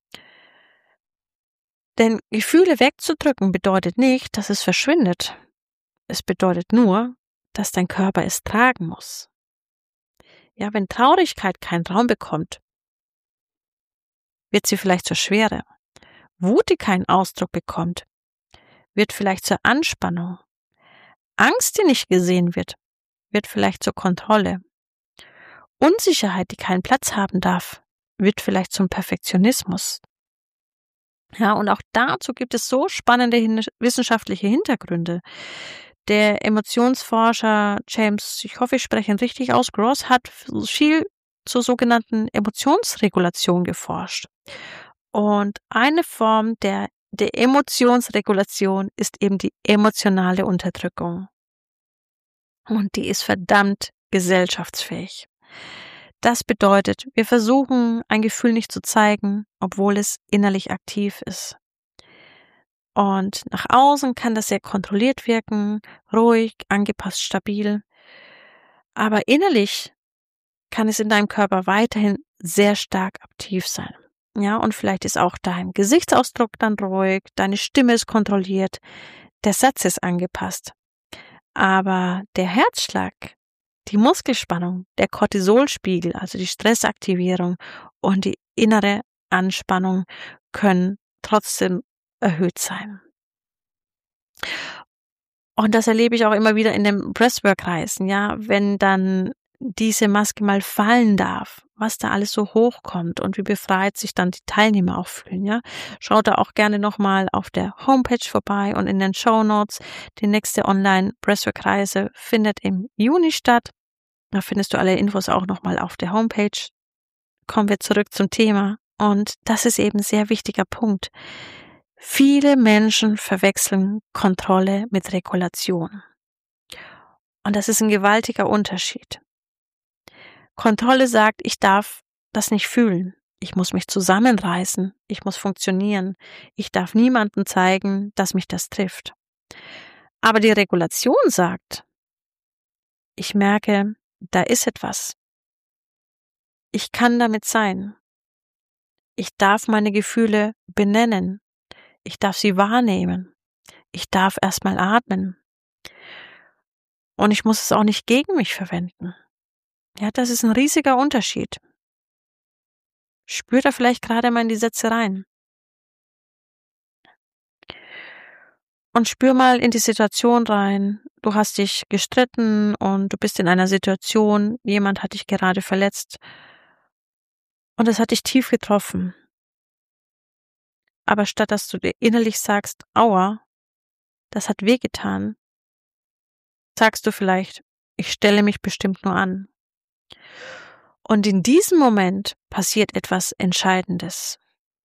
Denn Gefühle wegzudrücken bedeutet nicht, dass es verschwindet. Es bedeutet nur, dass dein Körper es tragen muss. Ja, wenn Traurigkeit keinen Raum bekommt, wird sie vielleicht zur Schwere. Wut, die keinen Ausdruck bekommt, wird vielleicht zur Anspannung. Angst, die nicht gesehen wird, wird vielleicht zur Kontrolle. Unsicherheit, die keinen Platz haben darf, wird vielleicht zum Perfektionismus. Ja, und auch dazu gibt es so spannende hin- wissenschaftliche Hintergründe. Der Emotionsforscher James, ich hoffe, ich spreche ihn richtig aus, Gross, hat viel zur sogenannten Emotionsregulation geforscht. Und eine Form der, der Emotionsregulation ist eben die emotionale Unterdrückung. Und die ist verdammt gesellschaftsfähig. Das bedeutet, wir versuchen, ein Gefühl nicht zu zeigen, obwohl es innerlich aktiv ist. Und nach außen kann das sehr kontrolliert wirken, ruhig, angepasst, stabil. Aber innerlich kann es in deinem Körper weiterhin sehr stark aktiv sein. Ja, und vielleicht ist auch dein Gesichtsausdruck dann ruhig, deine Stimme ist kontrolliert, der Satz ist angepasst. Aber der Herzschlag, die Muskelspannung, der Cortisolspiegel, also die Stressaktivierung und die innere Anspannung können trotzdem erhöht sein. Und das erlebe ich auch immer wieder in den Breathwork-Reisen, ja, wenn dann diese Maske mal fallen darf, was da alles so hochkommt und wie befreit sich dann die Teilnehmer auch fühlen, ja. Schaut da auch gerne nochmal auf der Homepage vorbei und in den Shownotes. Die nächste Online-Breathwork-Reise findet im Juni statt. Da findest du alle Infos auch nochmal auf der Homepage. Kommen wir zurück zum Thema. Und das ist eben ein sehr wichtiger Punkt. Viele Menschen verwechseln Kontrolle mit Regulation. Und das ist ein gewaltiger Unterschied. Kontrolle sagt, ich darf das nicht fühlen. Ich muss mich zusammenreißen. Ich muss funktionieren. Ich darf niemandem zeigen, dass mich das trifft. Aber die Regulation sagt, ich merke, da ist etwas. Ich kann damit sein. Ich darf meine Gefühle benennen. Ich darf sie wahrnehmen. Ich darf erstmal atmen. Und ich muss es auch nicht gegen mich verwenden. Ja, das ist ein riesiger Unterschied. Spür da vielleicht gerade mal in die Sätze rein. Und spür mal in die Situation rein. Du hast dich gestritten und du bist in einer Situation, jemand hat dich gerade verletzt und es hat dich tief getroffen. Aber statt dass du dir innerlich sagst, aua, das hat wehgetan, sagst du vielleicht, ich stelle mich bestimmt nur an. Und in diesem Moment passiert etwas Entscheidendes.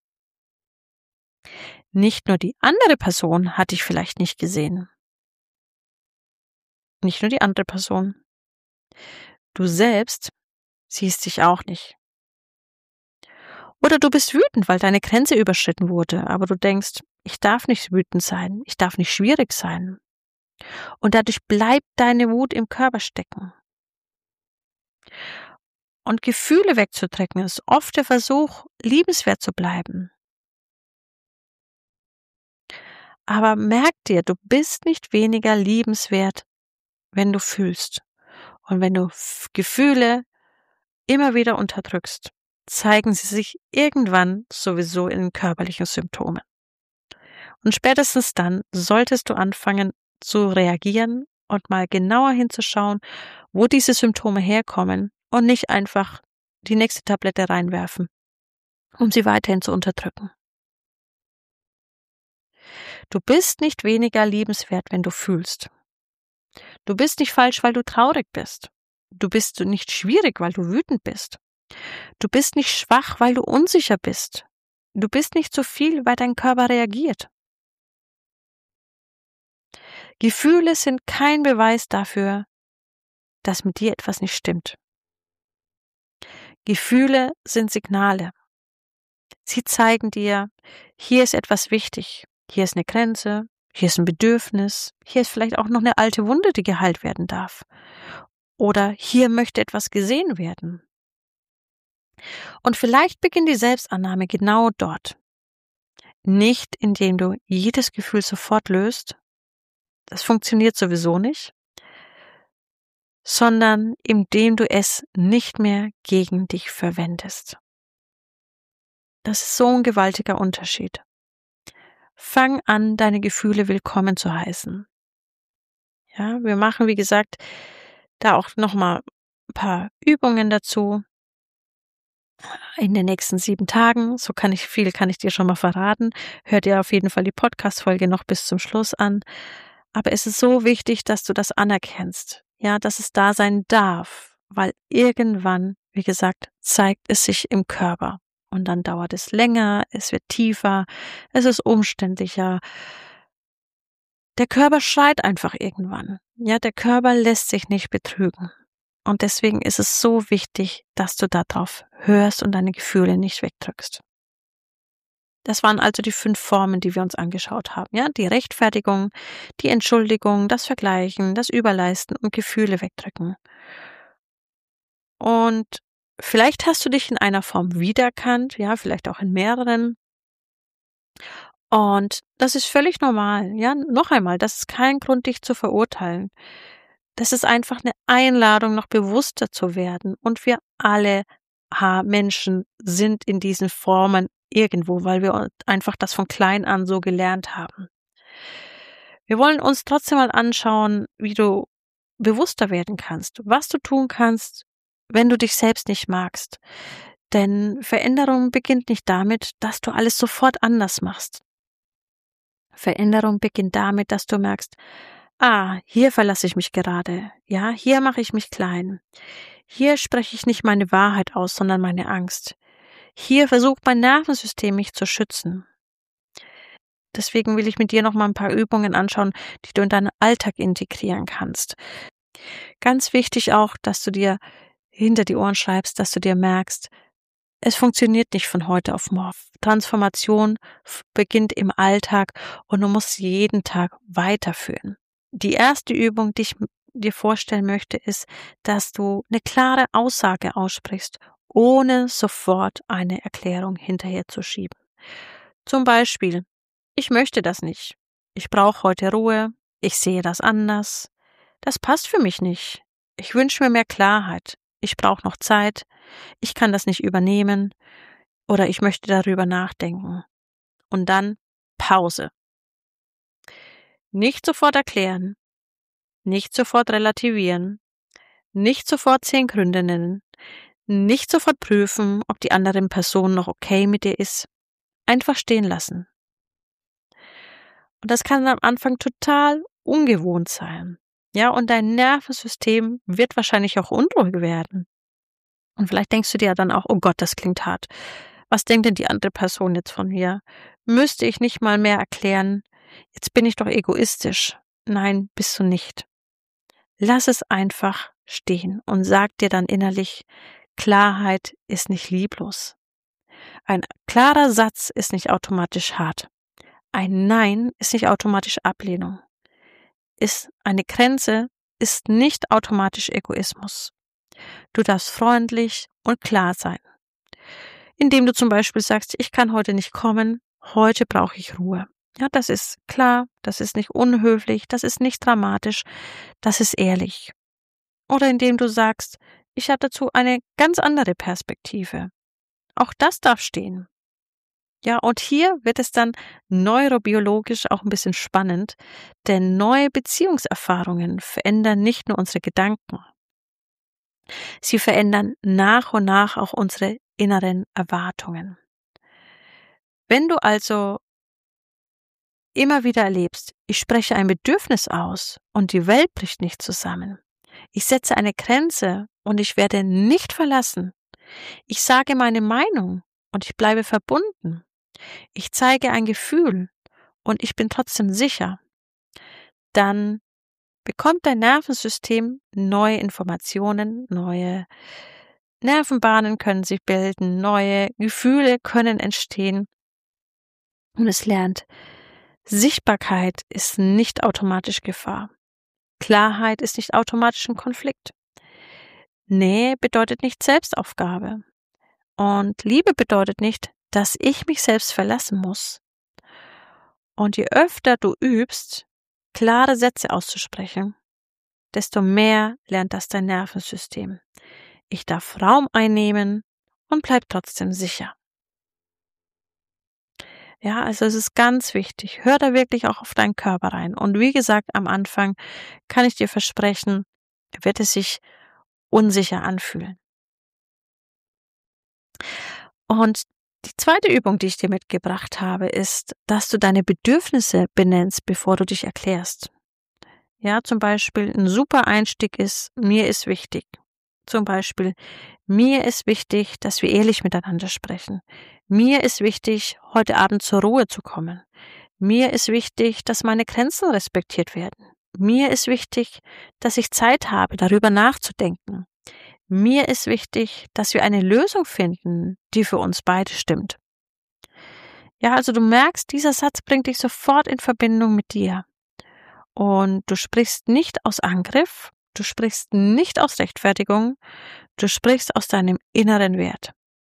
Nicht nur die andere Person hat dich vielleicht nicht gesehen. Nicht nur die andere Person. Du selbst siehst dich auch nicht. Oder du bist wütend, weil deine Grenze überschritten wurde, aber du denkst, ich darf nicht wütend sein, ich darf nicht schwierig sein. Und dadurch bleibt deine Wut im Körper stecken. Und Gefühle wegzudrücken ist oft der Versuch, liebenswert zu bleiben. Aber merk dir, du bist nicht weniger liebenswert, wenn du fühlst. Und wenn du Gefühle immer wieder unterdrückst, zeigen sie sich irgendwann sowieso in körperlichen Symptomen. Und spätestens dann solltest du anfangen zu reagieren und mal genauer hinzuschauen, wo diese Symptome herkommen und nicht einfach die nächste Tablette reinwerfen, um sie weiterhin zu unterdrücken. Du bist nicht weniger liebenswert, wenn du fühlst. Du bist nicht falsch, weil du traurig bist. Du bist nicht schwierig, weil du wütend bist. Du bist nicht schwach, weil du unsicher bist. Du bist nicht zu viel, weil dein Körper reagiert. Gefühle sind kein Beweis dafür, dass mit dir etwas nicht stimmt. Gefühle sind Signale. Sie zeigen dir, hier ist etwas wichtig, hier ist eine Grenze, hier ist ein Bedürfnis, hier ist vielleicht auch noch eine alte Wunde, die geheilt werden darf. Oder hier möchte etwas gesehen werden. Und vielleicht beginnt die Selbstannahme genau dort. Nicht, indem du jedes Gefühl sofort löst, das funktioniert sowieso nicht, sondern indem du es nicht mehr gegen dich verwendest. Das ist so ein gewaltiger Unterschied. Fang an, deine Gefühle willkommen zu heißen. Ja, wir machen, wie gesagt, da auch nochmal ein paar Übungen dazu in den nächsten sieben Tagen. So kann ich viel, kann ich dir schon mal verraten. Hör dir auf jeden Fall die Podcast-Folge noch bis zum Schluss an. Aber es ist so wichtig, dass du das anerkennst. Ja, dass es da sein darf. Weil irgendwann, wie gesagt, zeigt es sich im Körper. Und dann dauert es länger, es wird tiefer, es ist umständlicher. Der Körper schreit einfach irgendwann. Ja, der Körper lässt sich nicht betrügen. Und deswegen ist es so wichtig, dass du darauf hörst und deine Gefühle nicht wegdrückst. Das waren also die fünf Formen, die wir uns angeschaut haben. Ja, die Rechtfertigung, die Entschuldigung, das Vergleichen, das Überleisten und Gefühle wegdrücken. Und vielleicht hast du dich in einer Form wiedererkannt, ja, vielleicht auch in mehreren. Und das ist völlig normal. Ja, noch einmal, das ist kein Grund, dich zu verurteilen. Das ist einfach eine Einladung, noch bewusster zu werden. Und wir alle Menschen sind in diesen Formen irgendwo, weil wir einfach das von klein an so gelernt haben. Wir wollen uns trotzdem mal anschauen, wie du bewusster werden kannst, was du tun kannst, wenn du dich selbst nicht magst. Denn Veränderung beginnt nicht damit, dass du alles sofort anders machst. Veränderung beginnt damit, dass du merkst, ah, hier verlasse ich mich gerade. Ja, hier mache ich mich klein. Hier spreche ich nicht meine Wahrheit aus, sondern meine Angst. Hier versucht mein Nervensystem mich zu schützen. Deswegen will ich mit dir noch mal ein paar Übungen anschauen, die du in deinen Alltag integrieren kannst. Ganz wichtig auch, dass du dir hinter die Ohren schreibst, dass du dir merkst, es funktioniert nicht von heute auf morgen. Transformation beginnt im Alltag und du musst sie jeden Tag weiterführen. Die erste Übung, die ich dir vorstellen möchte, ist, dass du eine klare Aussage aussprichst, ohne sofort eine Erklärung hinterher zu schieben. Zum Beispiel, ich möchte das nicht. Ich brauche heute Ruhe. Ich sehe das anders. Das passt für mich nicht. Ich wünsche mir mehr Klarheit. Ich brauche noch Zeit. Ich kann das nicht übernehmen. Oder ich möchte darüber nachdenken. Und dann Pause. Nicht sofort erklären. Nicht sofort relativieren. Nicht sofort zehn Gründe nennen. Nicht sofort prüfen, ob die andere Person noch okay mit dir ist. Einfach stehen lassen. Und das kann am Anfang total ungewohnt sein. Ja, und dein Nervensystem wird wahrscheinlich auch unruhig werden. Und vielleicht denkst du dir dann auch, oh Gott, das klingt hart. Was denkt denn die andere Person jetzt von mir? Müsste ich nicht mal mehr erklären? Jetzt bin ich doch egoistisch. Nein, bist du nicht. Lass es einfach stehen und sag dir dann innerlich, Klarheit ist nicht lieblos. Ein klarer Satz ist nicht automatisch hart. Ein Nein ist nicht automatisch Ablehnung. Ist eine Grenze ist nicht automatisch Egoismus. Du darfst freundlich und klar sein. Indem du zum Beispiel sagst, ich kann heute nicht kommen, heute brauche ich Ruhe. Ja, das ist klar, das ist nicht unhöflich, das ist nicht dramatisch, das ist ehrlich. Oder indem du sagst, ich habe dazu eine ganz andere Perspektive. Auch das darf stehen. Ja, und hier wird es dann neurobiologisch auch ein bisschen spannend, denn neue Beziehungserfahrungen verändern nicht nur unsere Gedanken. Sie verändern nach und nach auch unsere inneren Erwartungen. Wenn du also immer wieder erlebst, ich spreche ein Bedürfnis aus und die Welt bricht nicht zusammen, ich setze eine Grenze und ich werde nicht verlassen, ich sage meine Meinung und ich bleibe verbunden, ich zeige ein Gefühl und ich bin trotzdem sicher, dann bekommt dein Nervensystem neue Informationen, neue Nervenbahnen können sich bilden, neue Gefühle können entstehen und es lernt, Sichtbarkeit ist nicht automatisch Gefahr. Klarheit ist nicht automatisch ein Konflikt. Nähe bedeutet nicht Selbstaufgabe. Und Liebe bedeutet nicht, dass ich mich selbst verlassen muss. Und je öfter du übst, klare Sätze auszusprechen, desto mehr lernt das dein Nervensystem. Ich darf Raum einnehmen und bleib trotzdem sicher. Ja, also es ist ganz wichtig. Hör da wirklich auch auf deinen Körper rein. Und wie gesagt, am Anfang kann ich dir versprechen, wird es sich unsicher anfühlen. Und die zweite Übung, die ich dir mitgebracht habe, ist, dass du deine Bedürfnisse benennst, bevor du dich erklärst. Ja, zum Beispiel ein super Einstieg ist, mir ist wichtig. Zum Beispiel, mir ist wichtig, dass wir ehrlich miteinander sprechen. Mir ist wichtig, heute Abend zur Ruhe zu kommen. Mir ist wichtig, dass meine Grenzen respektiert werden. Mir ist wichtig, dass ich Zeit habe, darüber nachzudenken. Mir ist wichtig, dass wir eine Lösung finden, die für uns beide stimmt. Ja, also du merkst, dieser Satz bringt dich sofort in Verbindung mit dir. Und du sprichst nicht aus Angriff, du sprichst nicht aus Rechtfertigung, du sprichst aus deinem inneren Wert.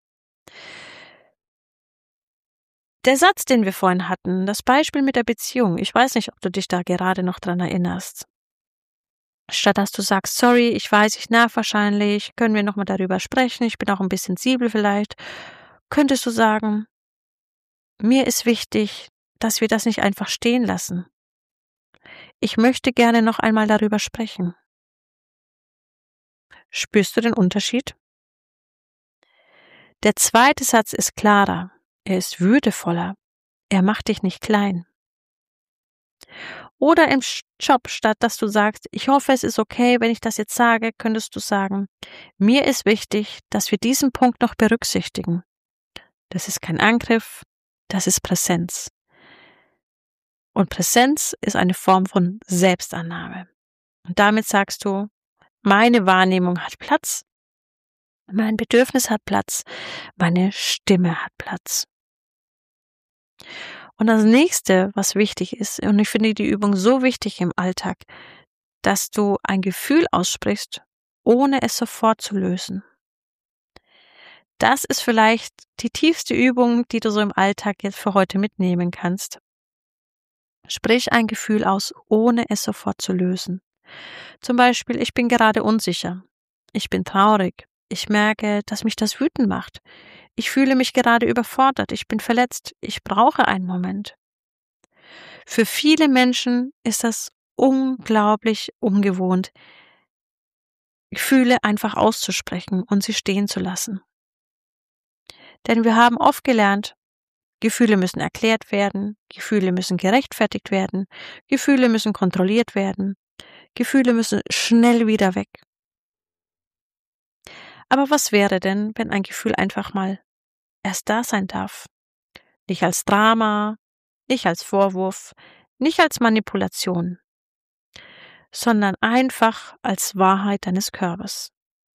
Der Satz, den wir vorhin hatten, das Beispiel mit der Beziehung, ich weiß nicht, ob du dich da gerade noch dran erinnerst. Statt dass du sagst, sorry, ich weiß, ich nerv wahrscheinlich, können wir nochmal darüber sprechen, ich bin auch ein bisschen sensibel vielleicht, könntest du sagen, mir ist wichtig, dass wir das nicht einfach stehen lassen. Ich möchte gerne noch einmal darüber sprechen. Spürst du den Unterschied? Der zweite Satz ist klarer, er ist würdevoller, er macht dich nicht klein. Oder im Job, statt dass du sagst, ich hoffe, es ist okay, wenn ich das jetzt sage, könntest du sagen, mir ist wichtig, dass wir diesen Punkt noch berücksichtigen. Das ist kein Angriff, das ist Präsenz. Und Präsenz ist eine Form von Selbstannahme. Und damit sagst du, meine Wahrnehmung hat Platz, mein Bedürfnis hat Platz, meine Stimme hat Platz. Und das nächste, was wichtig ist, und ich finde die Übung so wichtig im Alltag, dass du ein Gefühl aussprichst, ohne es sofort zu lösen. Das ist vielleicht die tiefste Übung, die du so im Alltag jetzt für heute mitnehmen kannst. Sprich ein Gefühl aus, ohne es sofort zu lösen. Zum Beispiel, ich bin gerade unsicher. Ich bin traurig. Ich merke, dass mich das wütend macht. Ich fühle mich gerade überfordert. Ich bin verletzt. Ich brauche einen Moment. Für viele Menschen ist das unglaublich ungewohnt, Gefühle einfach auszusprechen und sie stehen zu lassen. Denn wir haben oft gelernt, Gefühle müssen erklärt werden, Gefühle müssen gerechtfertigt werden, Gefühle müssen kontrolliert werden, Gefühle müssen schnell wieder weg. Aber was wäre denn, wenn ein Gefühl einfach mal erst da sein darf? Nicht als Drama, nicht als Vorwurf, nicht als Manipulation, sondern einfach als Wahrheit deines Körpers.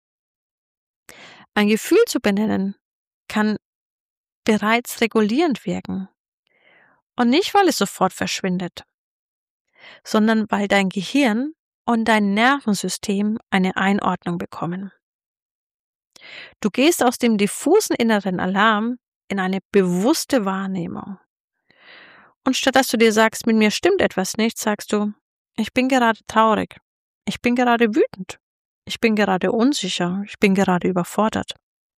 Ein Gefühl zu benennen kann bereits regulierend wirken. Und nicht, weil es sofort verschwindet, sondern weil dein Gehirn und dein Nervensystem eine Einordnung bekommen. Du gehst aus dem diffusen inneren Alarm in eine bewusste Wahrnehmung. Und statt dass du dir sagst, mit mir stimmt etwas nicht, sagst du, ich bin gerade traurig, ich bin gerade wütend, ich bin gerade unsicher, ich bin gerade überfordert.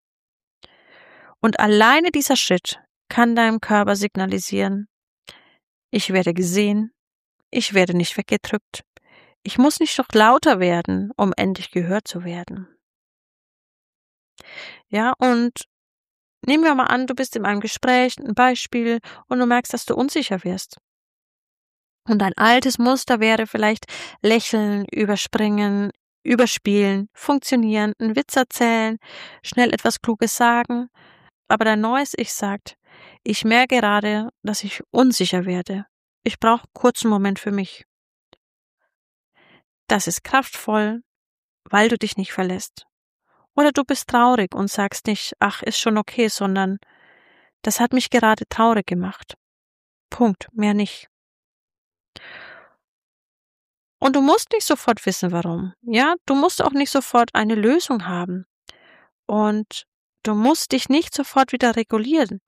Und alleine dieser Schritt kann deinem Körper signalisieren, ich werde gesehen, ich werde nicht weggedrückt, ich muss nicht noch lauter werden, um endlich gehört zu werden. Ja, und nehmen wir mal an, du bist in einem Gespräch, ein Beispiel, und du merkst, dass du unsicher wirst. Und ein altes Muster wäre vielleicht lächeln, überspringen, überspielen, funktionieren, einen Witz erzählen, schnell etwas Kluges sagen. Aber dein neues Ich sagt, ich merke gerade, dass ich unsicher werde. Ich brauche einen kurzen Moment für mich. das ist kraftvoll, weil du dich nicht verlässt. Oder du bist traurig und sagst nicht, ach, ist schon okay, sondern das hat mich gerade traurig gemacht. Punkt, mehr nicht. Und du musst nicht sofort wissen, warum. Ja, du musst auch nicht sofort eine Lösung haben. Und du musst dich nicht sofort wieder regulieren.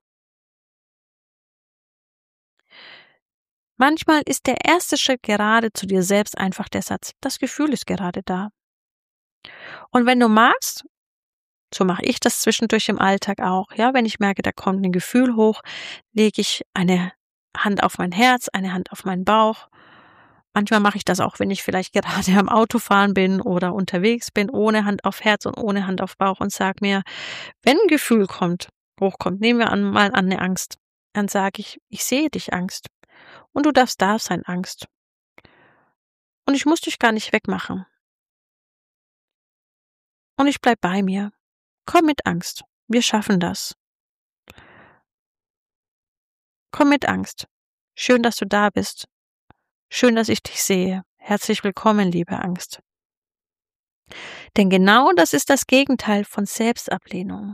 Manchmal ist der erste Schritt gerade zu dir selbst einfach der Satz, das Gefühl ist gerade da. Und wenn du magst, so mache ich das zwischendurch im Alltag auch, ja, wenn ich merke, da kommt ein Gefühl hoch, lege ich eine Hand auf mein Herz, eine Hand auf meinen Bauch. Manchmal mache ich das auch, wenn ich vielleicht gerade am Autofahren bin oder unterwegs bin, ohne Hand auf Herz und ohne Hand auf Bauch und sage mir, wenn ein Gefühl kommt, hochkommt, nehmen wir an, mal an eine Angst, dann sage ich, ich sehe dich, Angst. Und du darfst da sein, Angst. Und ich muss dich gar nicht wegmachen. Und ich bleib bei mir. Komm mit Angst. Wir schaffen das. Komm mit Angst. Schön, dass du da bist. Schön, dass ich dich sehe. Herzlich willkommen, liebe Angst. Denn genau das ist das Gegenteil von Selbstablehnung.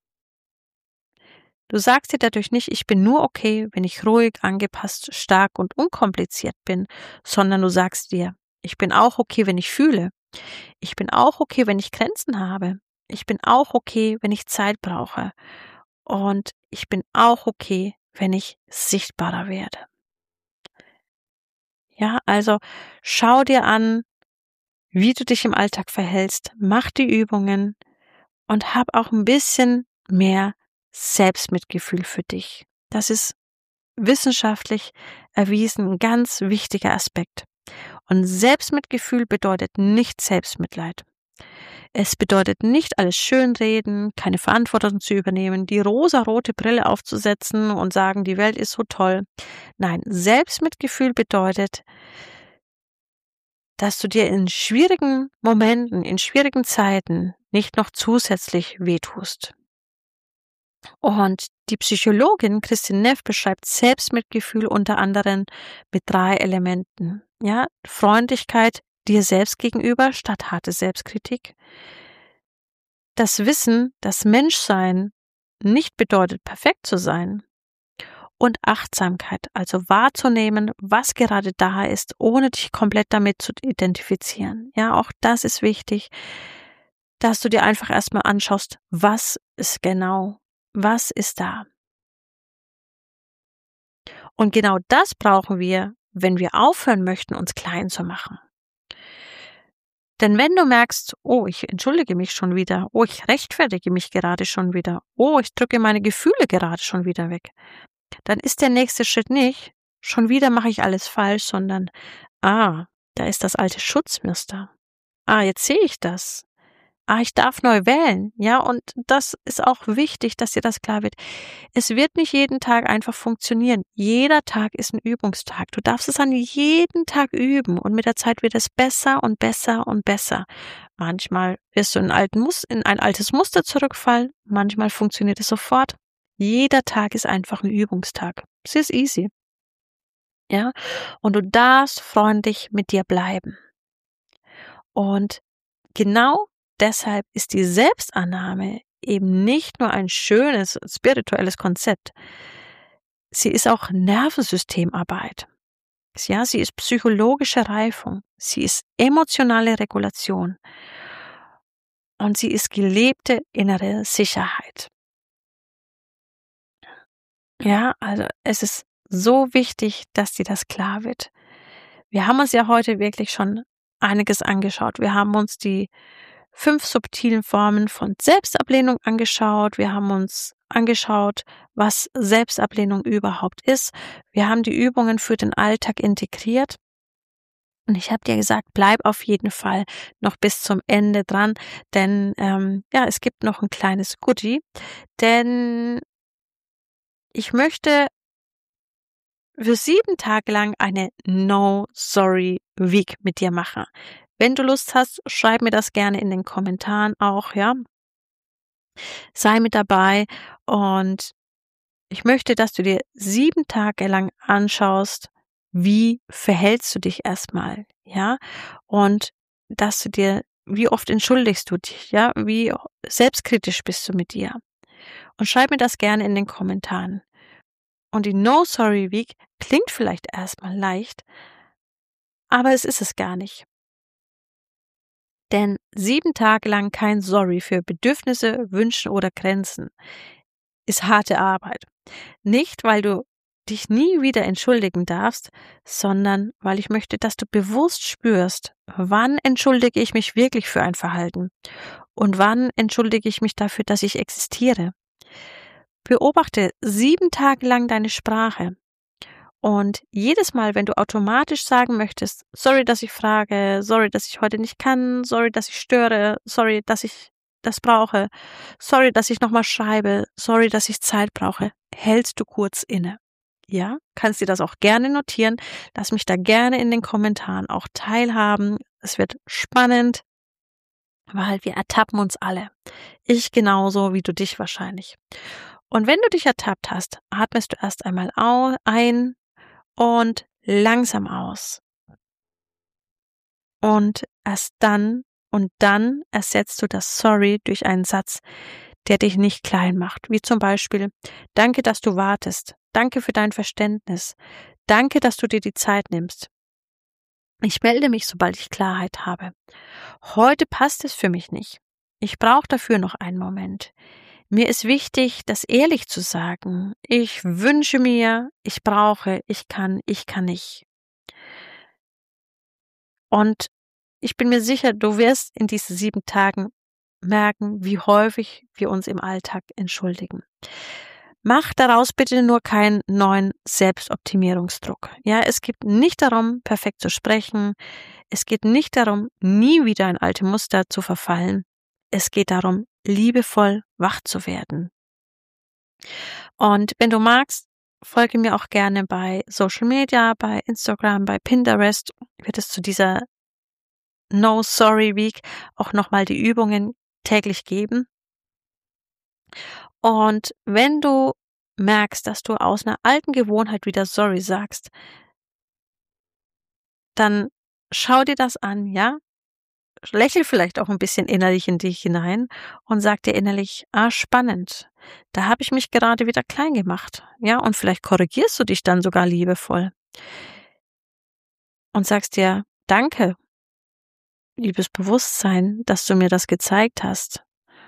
Du sagst dir dadurch nicht, ich bin nur okay, wenn ich ruhig, angepasst, stark und unkompliziert bin, sondern du sagst dir, ich bin auch okay, wenn ich fühle. Ich bin auch okay, wenn ich Grenzen habe. Ich bin auch okay, wenn ich Zeit brauche. Und ich bin auch okay, wenn ich sichtbarer werde. Ja, also schau dir an, wie du dich im Alltag verhältst, mach die Übungen und hab auch ein bisschen mehr Selbstmitgefühl für dich. Das ist wissenschaftlich erwiesen ein ganz wichtiger Aspekt. Und Selbstmitgefühl bedeutet nicht Selbstmitleid. Es bedeutet nicht alles schönreden, keine Verantwortung zu übernehmen, die rosarote Brille aufzusetzen und sagen, die Welt ist so toll. Nein, Selbstmitgefühl bedeutet, dass du dir in schwierigen Momenten, in schwierigen Zeiten nicht noch zusätzlich wehtust. Und die Psychologin Kristin Neff beschreibt Selbstmitgefühl unter anderem mit drei Elementen. Ja, Freundlichkeit dir selbst gegenüber statt harte Selbstkritik. Das Wissen, dass Menschsein nicht bedeutet, perfekt zu sein. Und Achtsamkeit, also wahrzunehmen, was gerade da ist, ohne dich komplett damit zu identifizieren. Ja, auch das ist wichtig, dass du dir einfach erstmal anschaust, was ist genau, was ist da. Und genau das brauchen wir, wenn wir aufhören möchten, uns klein zu machen. Denn wenn du merkst, oh, ich entschuldige mich schon wieder, oh, ich rechtfertige mich gerade schon wieder, oh, ich drücke meine Gefühle gerade schon wieder weg, dann ist der nächste Schritt nicht, schon wieder mache ich alles falsch, sondern, ah, da ist das alte Schutzmuster. Ah, jetzt sehe ich das. Ah, ich darf neu wählen. Ja, und das ist auch wichtig, dass dir das klar wird. Es wird nicht jeden Tag einfach funktionieren. Jeder Tag ist ein Übungstag. Du darfst es an jedem Tag üben und mit der Zeit wird es besser und besser und besser. Manchmal wirst du in, alten Mus- in ein altes Muster zurückfallen, manchmal funktioniert es sofort. Jeder Tag ist einfach ein Übungstag. Es ist easy. Ja, und du darfst freundlich mit dir bleiben. Und genau deshalb ist die Selbstannahme eben nicht nur ein schönes spirituelles Konzept. Sie ist auch Nervensystemarbeit. Ja, sie ist psychologische Reifung. Sie ist emotionale Regulation. Und sie ist gelebte innere Sicherheit. Ja, also es ist so wichtig, dass dir das klar wird. Wir haben uns ja heute wirklich schon einiges angeschaut. Wir haben uns die fünf subtilen Formen von Selbstablehnung angeschaut. Wir haben uns angeschaut, was Selbstablehnung überhaupt ist. Wir haben die Übungen für den Alltag integriert. Und ich habe dir gesagt, bleib auf jeden Fall noch bis zum Ende dran, denn ähm, ja, es gibt noch ein kleines Goodie, denn ich möchte für sieben Tage lang eine No-Sorry-Week mit dir machen. Wenn du Lust hast, schreib mir das gerne in den Kommentaren auch, ja. Sei mit dabei und ich möchte, dass du dir sieben Tage lang anschaust, wie verhältst du dich erstmal? ja? Und dass du dir wie oft entschuldigst du dich, ja? Wie selbstkritisch bist du mit dir? Und schreib mir das gerne in den Kommentaren. Und die No Sorry Week klingt vielleicht erstmal leicht, aber es ist es gar nicht. Denn sieben Tage lang kein Sorry für Bedürfnisse, Wünsche oder Grenzen ist harte Arbeit. Nicht, weil du dich nie wieder entschuldigen darfst, sondern weil ich möchte, dass du bewusst spürst, wann entschuldige ich mich wirklich für ein Verhalten und wann entschuldige ich mich dafür, dass ich existiere. Beobachte sieben Tage lang deine Sprache. Und jedes Mal, wenn du automatisch sagen möchtest, sorry, dass ich frage, sorry, dass ich heute nicht kann, sorry, dass ich störe, sorry, dass ich das brauche, sorry, dass ich nochmal schreibe, sorry, dass ich Zeit brauche, hältst du kurz inne. Ja, kannst dir das auch gerne notieren. Lass mich da gerne in den Kommentaren auch teilhaben. Es wird spannend, weil wir ertappen uns alle. Ich genauso wie du dich wahrscheinlich. Und wenn du dich ertappt hast, atmest du erst einmal ein und langsam aus. Und erst dann und dann ersetzt du das Sorry durch einen Satz, der dich nicht klein macht. Wie zum Beispiel, danke, dass du wartest. Danke für dein Verständnis. Danke, dass du dir die Zeit nimmst. Ich melde mich, sobald ich Klarheit habe. Heute passt es für mich nicht. Ich brauche dafür noch einen Moment. Mir ist wichtig, das ehrlich zu sagen. Ich wünsche mir, ich brauche, ich kann, ich kann nicht. Und ich bin mir sicher, du wirst in diesen sieben Tagen merken, wie häufig wir uns im Alltag entschuldigen. Mach daraus bitte nur keinen neuen Selbstoptimierungsdruck. Ja, es geht nicht darum, perfekt zu sprechen. Es geht nicht darum, nie wieder in alte Muster zu verfallen. Es geht darum, liebevoll wach zu werden. Und wenn du magst, folge mir auch gerne bei Social Media, bei Instagram, bei Pinterest. Wird es zu dieser No Sorry Week auch nochmal die Übungen täglich geben. Und wenn du merkst, dass du aus einer alten Gewohnheit wieder Sorry sagst, dann schau dir das an, ja? Lächel vielleicht auch ein bisschen innerlich in dich hinein und sag dir innerlich, ah, spannend, da habe ich mich gerade wieder klein gemacht, ja? Und vielleicht korrigierst du dich dann sogar liebevoll und sagst dir, danke, liebes Bewusstsein, dass du mir das gezeigt hast.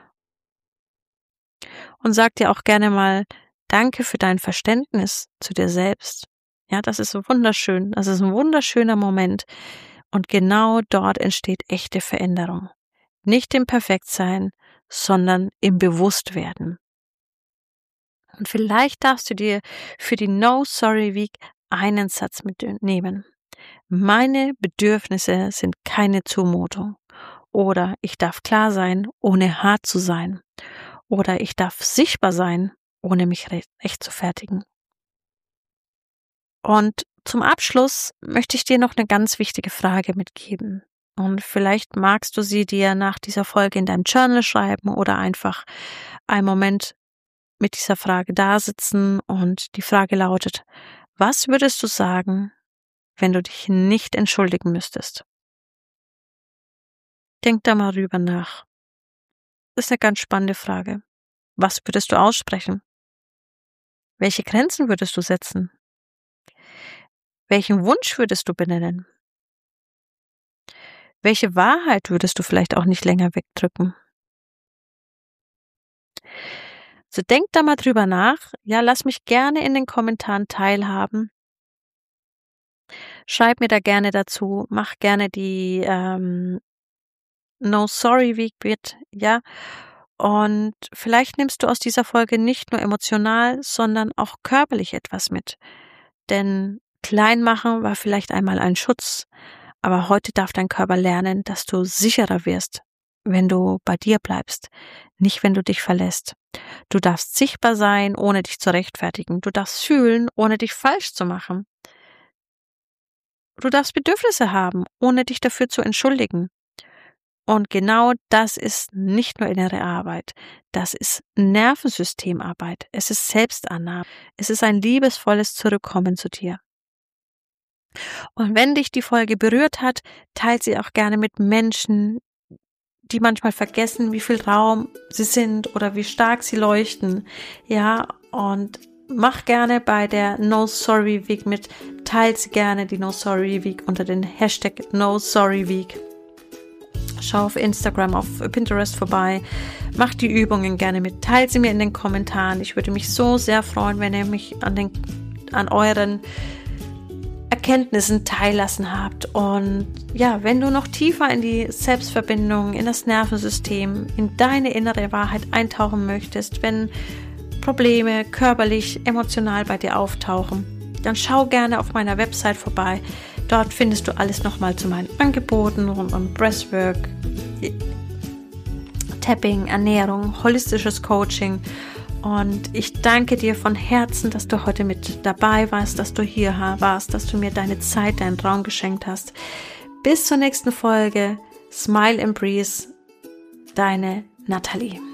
Und sag dir auch gerne mal, danke für dein Verständnis zu dir selbst. Ja, das ist so wunderschön. Das ist ein wunderschöner Moment. Und genau dort entsteht echte Veränderung. Nicht im Perfektsein, sondern im Bewusstwerden. Und vielleicht darfst du dir für die No Sorry Week einen Satz mitnehmen. Meine Bedürfnisse sind keine Zumutung. Oder ich darf klar sein, ohne hart zu sein. Oder ich darf sichtbar sein, ohne mich recht zu fertigen. Und zum Abschluss möchte ich dir noch eine ganz wichtige Frage mitgeben. Und vielleicht magst du sie dir nach dieser Folge in deinem Journal schreiben oder einfach einen Moment mit dieser Frage dasitzen. Und die Frage lautet, was würdest du sagen, wenn du dich nicht entschuldigen müsstest? Denk da mal drüber nach. Das ist eine ganz spannende Frage. Was würdest du aussprechen? Welche Grenzen würdest du setzen? Welchen Wunsch würdest du benennen? Welche Wahrheit würdest du vielleicht auch nicht länger wegdrücken? So denk da mal drüber nach. Ja, lass mich gerne in den Kommentaren teilhaben. Schreib mir da gerne dazu. Mach gerne die ähm, No Sorry Week mit, ja. Und vielleicht nimmst du aus dieser Folge nicht nur emotional, sondern auch körperlich etwas mit. Denn klein machen war vielleicht einmal ein Schutz, aber heute darf dein Körper lernen, dass du sicherer wirst, wenn du bei dir bleibst, nicht wenn du dich verlässt. Du darfst sichtbar sein, ohne dich zu rechtfertigen. Du darfst fühlen, ohne dich falsch zu machen. Du darfst Bedürfnisse haben, ohne dich dafür zu entschuldigen. Und genau das ist nicht nur innere Arbeit, das ist Nervensystemarbeit, es ist Selbstannahme, es ist ein liebevolles Zurückkommen zu dir. Und wenn dich die Folge berührt hat, teile sie auch gerne mit Menschen, die manchmal vergessen, wie viel Raum sie sind oder wie stark sie leuchten. Ja, und mach gerne bei der No Sorry Week mit. Teile sie gerne, die No Sorry Week, unter den Hashtag No Sorry Week. Schau auf Instagram, auf Pinterest vorbei. Mach die Übungen gerne mit. Teile sie mir in den Kommentaren. Ich würde mich so sehr freuen, wenn ihr mich an den, an euren Erkenntnissen teillassen habt. Und ja, wenn du noch tiefer in die Selbstverbindung, in das Nervensystem, in deine innere Wahrheit eintauchen möchtest, wenn Probleme körperlich, emotional bei dir auftauchen, dann schau gerne auf meiner Website vorbei. Dort findest du alles nochmal zu meinen Angeboten rund um Breathwork, Tapping, Ernährung, holistisches Coaching. Und ich danke dir von Herzen, dass du heute mit dabei warst, dass du hier warst, dass du mir deine Zeit, deinen Raum geschenkt hast. Bis zur nächsten Folge. Smile and Breathe, deine Nathalie.